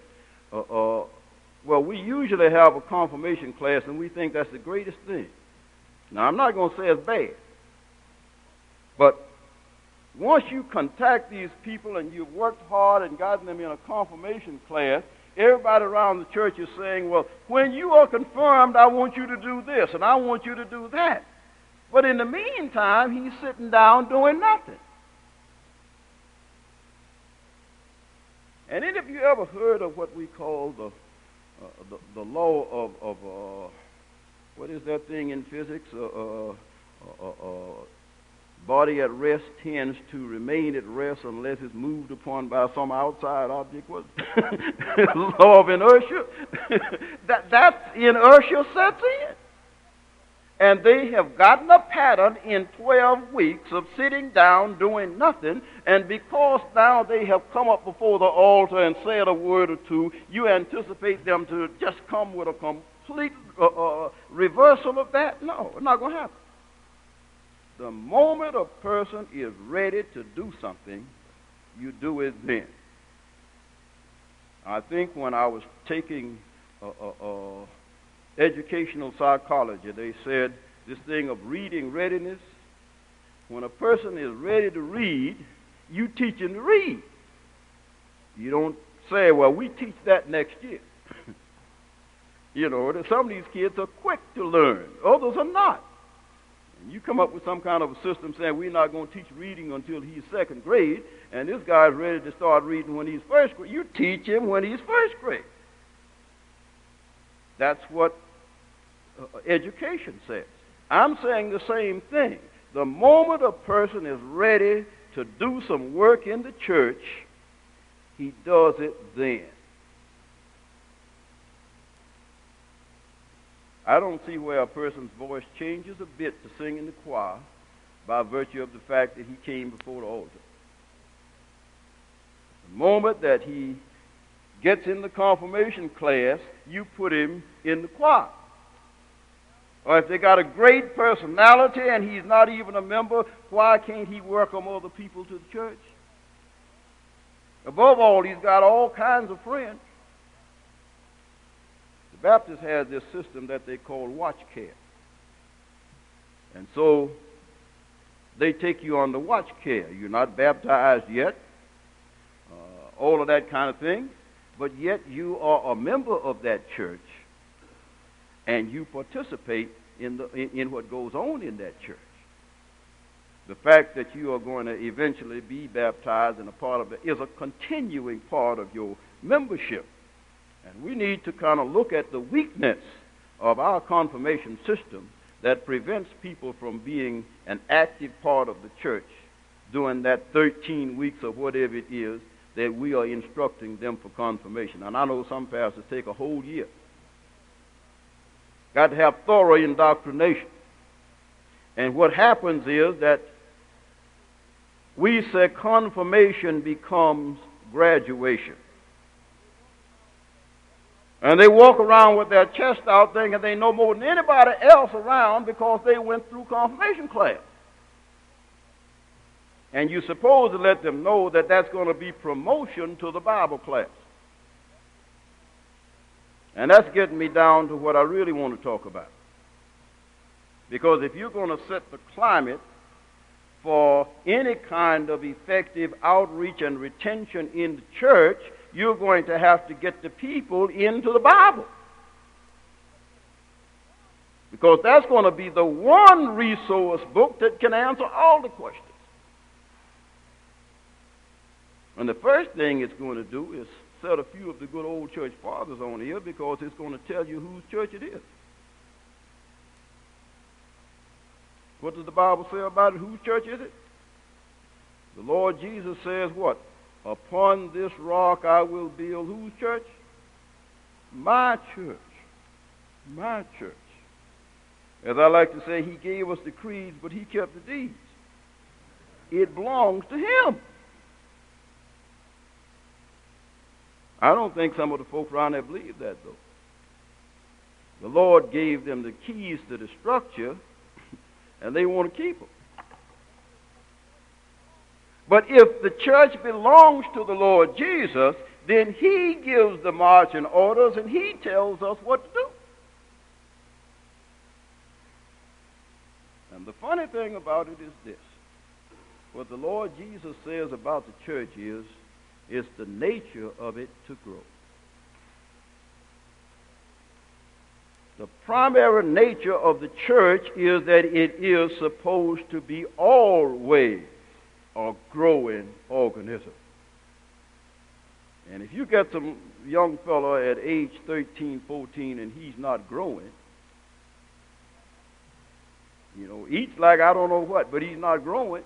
Speaker 3: we usually have a confirmation class, and we think that's the greatest thing. Now, I'm not going to say it's bad, but once you contact these people and you've worked hard and gotten them in a confirmation class, everybody around the church is saying, well, when you are confirmed, I want you to do this, and I want you to do that. But in the meantime, he's sitting down doing nothing. And any of you ever heard of what we call the law of what is that thing in physics? Body at rest tends to remain at rest unless it's moved upon by some outside object. What? Law of inertia. That inertia sets in. And they have gotten a pattern in 12 weeks of sitting down doing nothing, and because now they have come up before the altar and said a word or two, you anticipate them to just come with a complete reversal of that? No, it's not going to happen. The moment a person is ready to do something, you do it then. I think when I was taking educational psychology, they said this thing of reading readiness, when a person is ready to read, you teach him to read. You don't say, well, we teach that next year. Some of these kids are quick to learn. Others are not. And you come up with some kind of a system saying we're not going to teach reading until he's second grade, and this guy's ready to start reading when he's first grade. You teach him when he's first grade. That's what education says. I'm saying the same thing. The moment a person is ready to do some work in the church, he does it then. I don't see where a person's voice changes a bit to sing in the choir by virtue of the fact that he came before the altar. The moment that he gets in the confirmation class, you put him in the choir. Or if they got a great personality and he's not even a member, why can't he welcome other people to the church? Above all, he's got all kinds of friends. The Baptists have this system that they call watch care. And so they take you on the watch care. You're not baptized yet, all of that kind of thing, but yet you are a member of that church, and you participate in what goes on in that church. The fact that you are going to eventually be baptized and a part of it is a continuing part of your membership. And we need to kind of look at the weakness of our confirmation system that prevents people from being an active part of the church during that 13 weeks or whatever it is that we are instructing them for confirmation. And I know some pastors take a whole year. Got to have thorough indoctrination. And what happens is that we say confirmation becomes graduation. And they walk around with their chest out thinking they know more than anybody else around because they went through confirmation class. And you're supposed to let them know that that's going to be promotion to the Bible class. And that's getting me down to what I really want to talk about. Because if you're going to set the climate for any kind of effective outreach and retention in the church, you're going to have to get the people into the Bible. Because that's going to be the one resource book that can answer all the questions. And the first thing it's going to do is set a few of the good old church fathers on here, because it's going to tell you whose church it is. What does the Bible say about it? Whose church is it? The Lord Jesus says what? Upon this rock I will build whose church? My church. My church. As I like to say, he gave us the creeds, but he kept the deeds. It belongs to him. I don't think some of the folks around there believe that, though. The Lord gave them the keys to the structure, and they want to keep them. But if the church belongs to the Lord Jesus, then he gives the marching orders and he tells us what to do. And the funny thing about it is this. What the Lord Jesus says about the church is the nature of it to grow. The primary nature of the church is that it is supposed to be always a growing organism. And if you get some young fellow at age 13, 14, and he's not growing, eats like I don't know what, but he's not growing,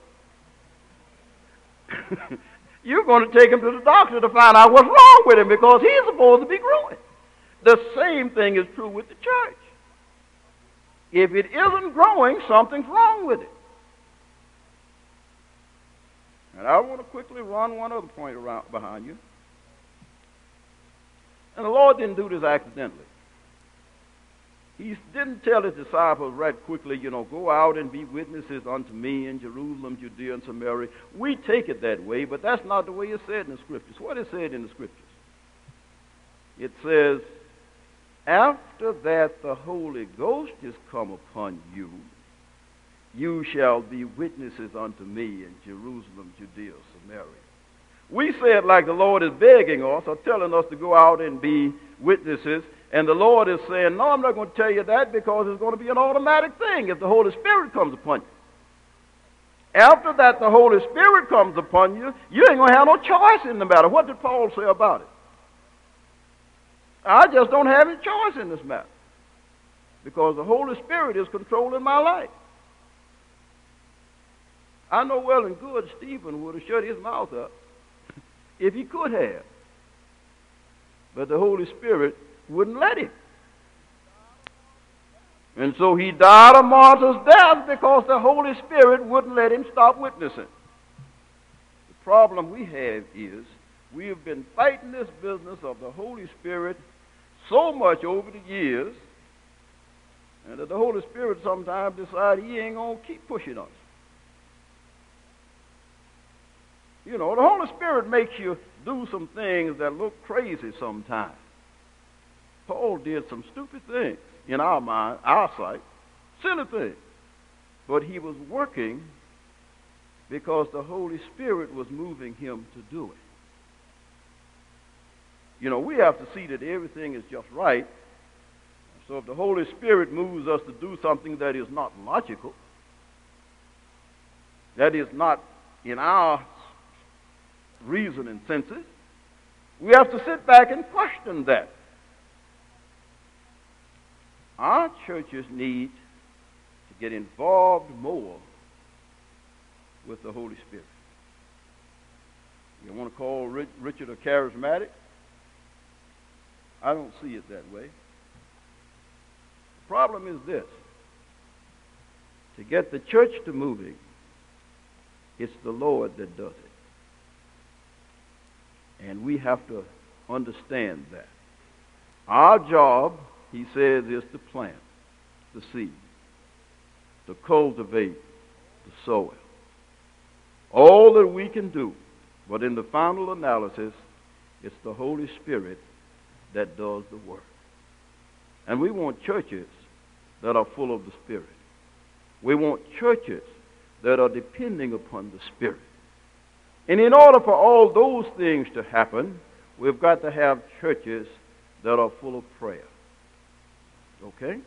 Speaker 3: you're going to take him to the doctor to find out what's wrong with him, because he's supposed to be growing. The same thing is true with the church. If it isn't growing, something's wrong with it. And I want to quickly run one other point around behind you. And the Lord didn't do this accidentally. He didn't tell his disciples right quickly, go out and be witnesses unto me in Jerusalem, Judea, and Samaria. We take it that way, but that's not the way it's said in the Scriptures. What is said in the Scriptures? It says, after that the Holy Ghost is come upon you, you shall be witnesses unto me in Jerusalem, Judea, Samaria. We say it like the Lord is begging us or telling us to go out and be witnesses, and the Lord is saying, no, I'm not going to tell you that, because it's going to be an automatic thing if the Holy Spirit comes upon you. After that the Holy Spirit comes upon you, you ain't going to have no choice in the matter. What did Paul say about it? I just don't have any choice in this matter, because the Holy Spirit is controlling my life. I know well and good Stephen would have shut his mouth up if he could have. But the Holy Spirit wouldn't let him. And so he died a martyr's death because the Holy Spirit wouldn't let him stop witnessing. The problem we have is we have been fighting this business of the Holy Spirit so much over the years, and that the Holy Spirit sometimes decides he ain't going to keep pushing us. The Holy Spirit makes you do some things that look crazy sometimes. Paul did some stupid things in our mind, our sight, silly things. But he was working because the Holy Spirit was moving him to do it. We have to see that everything is just right. So if the Holy Spirit moves us to do something that is not logical, that is not in our reason and senses, we have to sit back and question that. Our churches need to get involved more with the Holy Spirit. You want to call Richard a charismatic? I don't see it that way. The problem is this. To get the church to moving, It's the Lord that does it. And we have to understand that. Our job, he says, is to plant the seed, to cultivate the soil. All that we can do, but in the final analysis, it's the Holy Spirit that does the work. And we want churches that are full of the Spirit. We want churches that are depending upon the Spirit. And in order for all those things to happen, we've got to have churches that are full of prayer. Okay?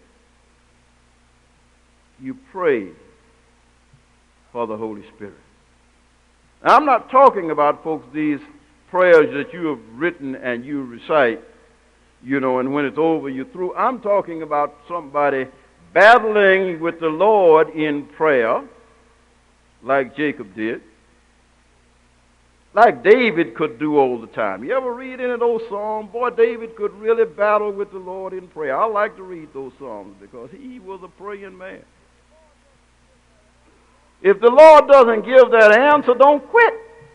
Speaker 3: You pray for the Holy Spirit. Now, I'm not talking about, folks, these prayers that you have written and you recite, and when it's over, you're through. I'm talking about somebody battling with the Lord in prayer, like Jacob did, like David could do all the time. You ever read any of those Psalms? Boy, David could really battle with the Lord in prayer. I like to read those Psalms because he was a praying man. If the Lord doesn't give that answer, don't quit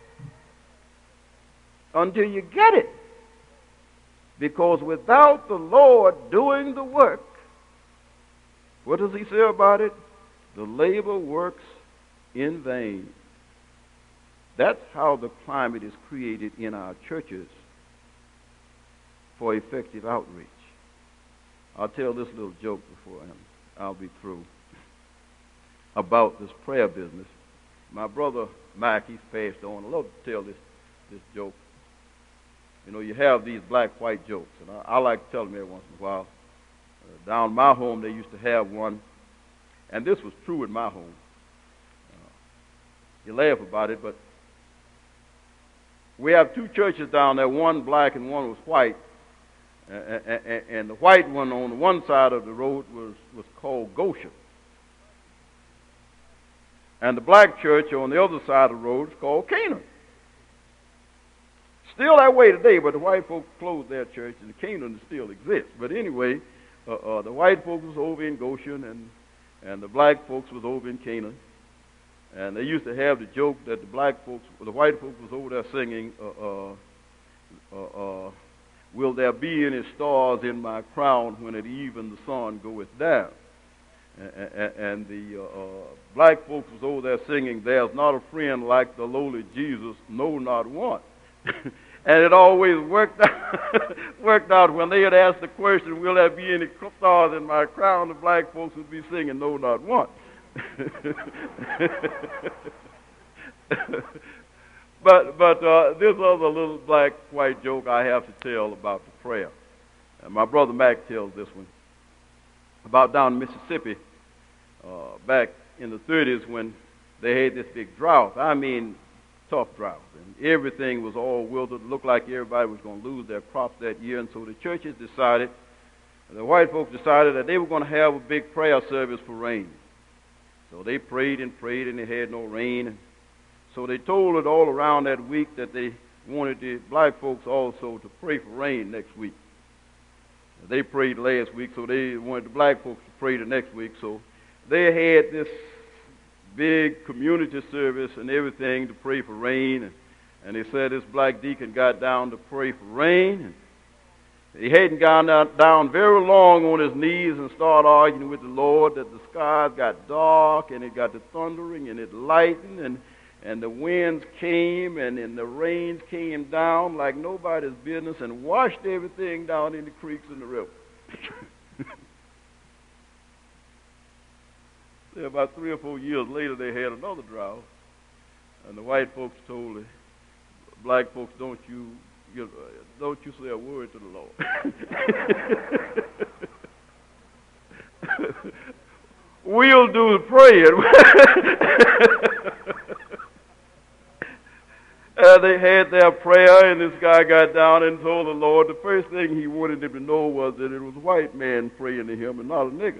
Speaker 3: until you get it. Because without the Lord doing the work, what does he say about it? The labor works in vain. That's how the climate is created in our churches for effective outreach. I'll tell this little joke before I'll be through about this prayer business. My brother Mike, he's passed on. I love to tell this joke. You have these black-white jokes, and I like to tell them every once in a while. Down in my home, they used to have one, and this was true in my home. You laugh about it, but we have two churches down there, one black and one was white. And the white one on the one side of the road was called Goshen. And the black church on the other side of the road is called Canaan. Still that way today, but the white folks closed their church and the Canaan still exists. But anyway, the white folks was over in Goshen and the black folks was over in Canaan. And they used to have the joke that the white folks was over there singing, will there be any stars in my crown when at even the sun goeth down? And the black folks was over there singing, there's not a friend like the lowly Jesus, no, not one. And it always worked out when they had asked the question, will there be any stars in my crown? The black folks would be singing, no, not one. But this other little black-white joke I have to tell about the prayer. And my brother Mac tells this one about down in Mississippi back in the 30s when they had this big drought. I mean, tough drought. And everything was all wilted. It looked like everybody was going to lose their crops that year. And so the churches decided, the white folks decided that they were going to have a big prayer service for rain. So they prayed and they had no rain. So they told it all around that week that they wanted the black folks also to pray for rain next week. They prayed last week, so they wanted the black folks to pray the next week. So they had this big community service and everything to pray for rain. And they said this black deacon got down to pray for rain. He hadn't gone down very long on his knees and started arguing with the Lord that the skies got dark and it got the thundering and it lightened and the winds came and the rains came down like nobody's business and washed everything down in the creeks and the river. About 3 or 4 years later, they had another drought, and the white folks told the black folks, don't you say a word to the Lord. We'll do the praying. They had their prayer, and this guy got down and told the Lord the first thing he wanted them to know was that it was a white man praying to him and not a nigger.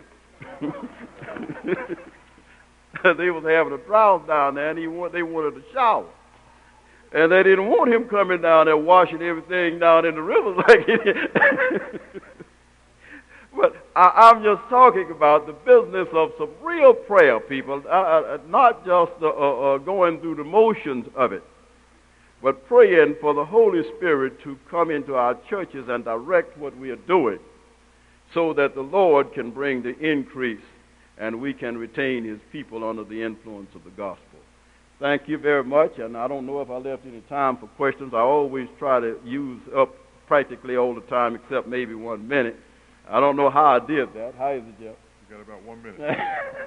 Speaker 3: They was having a drought down there, and they wanted a shower. And they didn't want him coming down there washing everything down in the river like it. But I'm just talking about the business of some real prayer, people, not just going through the motions of it, but praying for the Holy Spirit to come into our churches and direct what we are doing so that the Lord can bring the increase and we can retain his people under the influence of the gospel. Thank you very much, and I don't know if I left any time for questions. I always try to use up practically all the time except maybe 1 minute. I don't know how I did that. How is it, Jeff?
Speaker 2: You got about 1 minute.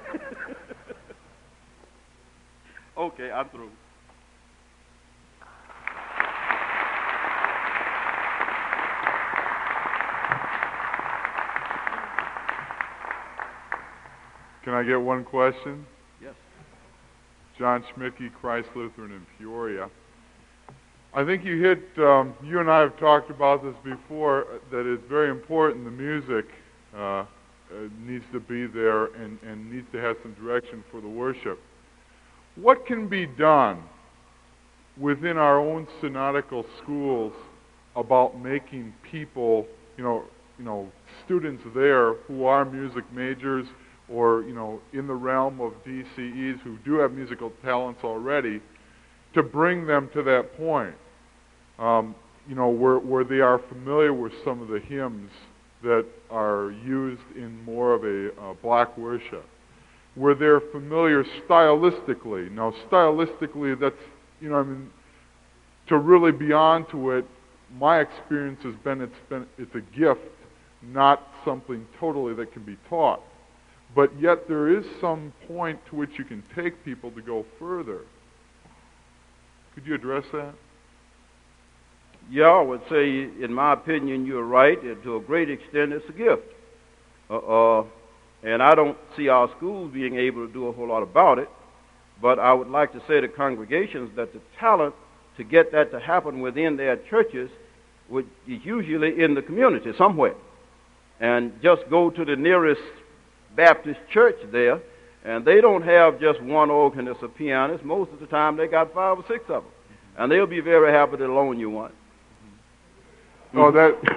Speaker 3: Okay, I'm through.
Speaker 4: Can I get one question?
Speaker 3: Yes.
Speaker 4: John Schmicke, Christ Lutheran in Peoria. I think you hit, you and I have talked about this before, that it's very important the music needs to be there and needs to have some direction for the worship. What can be done within our own synodical schools about making people, students there who are music majors or, in the realm of DCEs who do have musical talents already, to bring them to that point, where they are familiar with some of the hymns that are used in more of a black worship, where they're familiar stylistically. Now, stylistically, that's, to really be onto it, my experience has been it's a gift, not something totally that can be taught. But yet there is some point to which you can take people to go further. Could you address that?
Speaker 3: Yeah, I would say, in my opinion, you're right. To a great extent, it's a gift. And I don't see our schools being able to do a whole lot about it. But I would like to say to congregations that the talent to get that to happen within their churches is usually in the community somewhere. And just go to the nearest Baptist church there, and they don't have just one organist or pianist. Most of the time, they got 5 or 6 of them. And they'll be very happy to loan you one.
Speaker 4: Oh,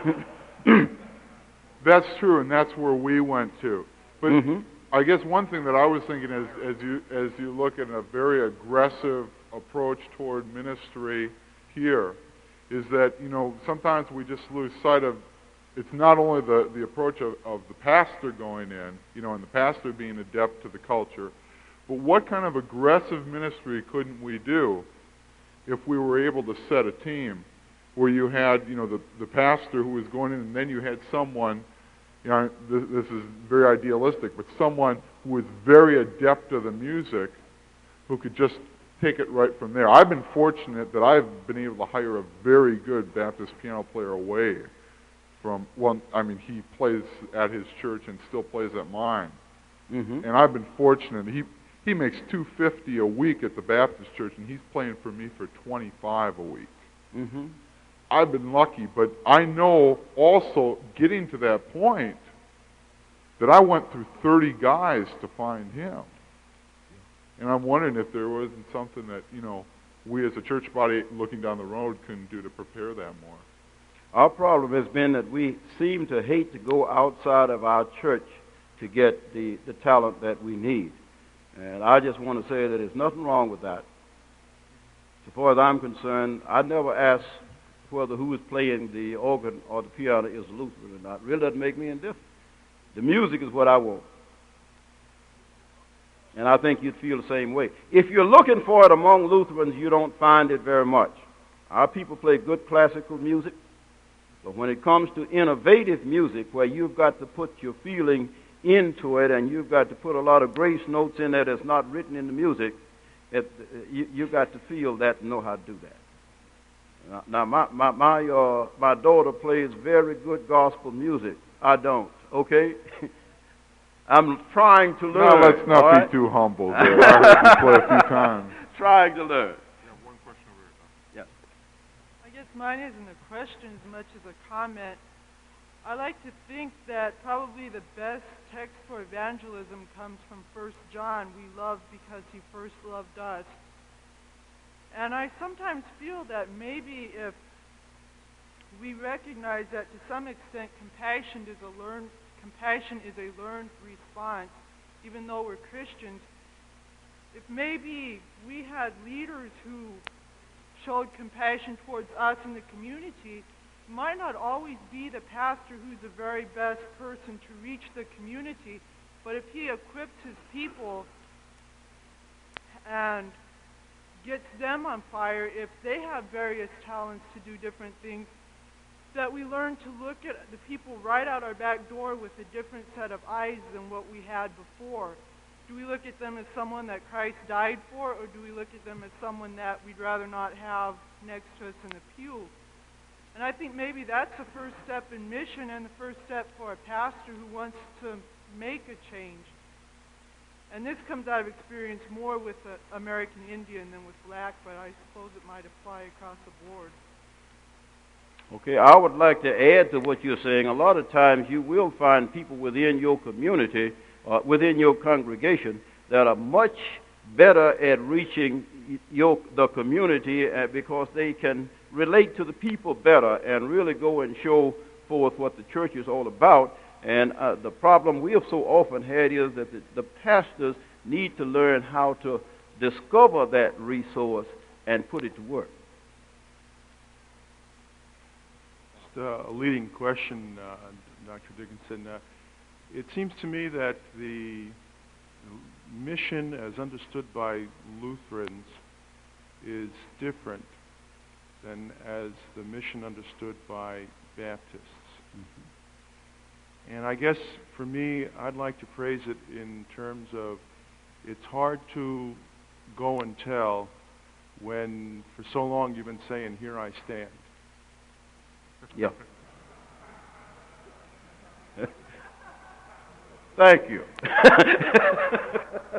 Speaker 4: that's true, and that's where we went to. But I guess one thing that I was thinking is, as you look at a very aggressive approach toward ministry here, is that sometimes we just lose sight of. It's not only the approach of the pastor going in, and the pastor being adept to the culture, but what kind of aggressive ministry couldn't we do if we were able to set a team where you had, the pastor who was going in, and then you had someone, this is very idealistic, but someone who was very adept to the music who could just take it right from there. I've been fortunate that I've been able to hire a very good Baptist piano player away from, he plays at his church and still plays at mine. And I've been fortunate. He makes $250 a week at the Baptist church, and he's playing for me for $25 a week. I've been lucky, but I know also getting to that point that I went through 30 guys to find him. And I'm wondering if there wasn't something that, we as a church body looking down the road can do to prepare that more.
Speaker 3: Our problem has been that we seem to hate to go outside of our church to get the talent that we need. And I just want to say that there's nothing wrong with that. As far as I'm concerned, I never ask whether who is playing the organ or the piano is Lutheran or not. It really doesn't make me indifferent. The music is what I want. And I think you'd feel the same way. If you're looking for it among Lutherans, you don't find it very much. Our people play good classical music. But when it comes to innovative music, where you've got to put your feeling into it and you've got to put a lot of grace notes in there that's not written in the music, you've got to feel that and know how to do that. Now, my daughter plays very good gospel music. I don't, okay? I'm trying to learn.
Speaker 4: Now, let's not be too humble there. I heard you play a few times.
Speaker 3: Trying to learn.
Speaker 2: One question over here.
Speaker 3: Yes.
Speaker 5: I guess mine isn't a question as much as a comment. I like to think that probably the best text for evangelism comes from 1 John. We love because he first loved us. And I sometimes feel that maybe if we recognize that to some extent compassion is a learned compassion is a learned response, even though we're Christians. If maybe we had leaders who showed compassion towards us in the community, it might not always be the pastor who's the very best person to reach the community, but if he equips his people and gets them on fire, if they have various talents to do different things, that we learn to look at the people right out our back door with a different set of eyes than what we had before. Do we look at them as someone that Christ died for, or do we look at them as someone that we'd rather not have next to us in the pew? And I think maybe that's the first step in mission and the first step for a pastor who wants to make a change. And this comes out of experience more with the American Indian than with black, but I suppose it might apply across the board.
Speaker 3: Okay, I would like to add to what you're saying. A lot of times you will find people within your community, within your congregation, that are much better at reaching the community because they can relate to the people better and really go and show forth what the church is all about. And the problem we have so often had is that the pastors need to learn how to discover that resource and put it to work.
Speaker 6: Just a leading question, Dr. Dickinson. It seems to me that the mission as understood by Lutherans is different than as the mission understood by Baptists.
Speaker 3: Mm-hmm.
Speaker 6: And I guess for me, I'd like to phrase it in terms of it's hard to go and tell when for so long you've been saying, "Here I stand."
Speaker 3: Yeah. Thank you.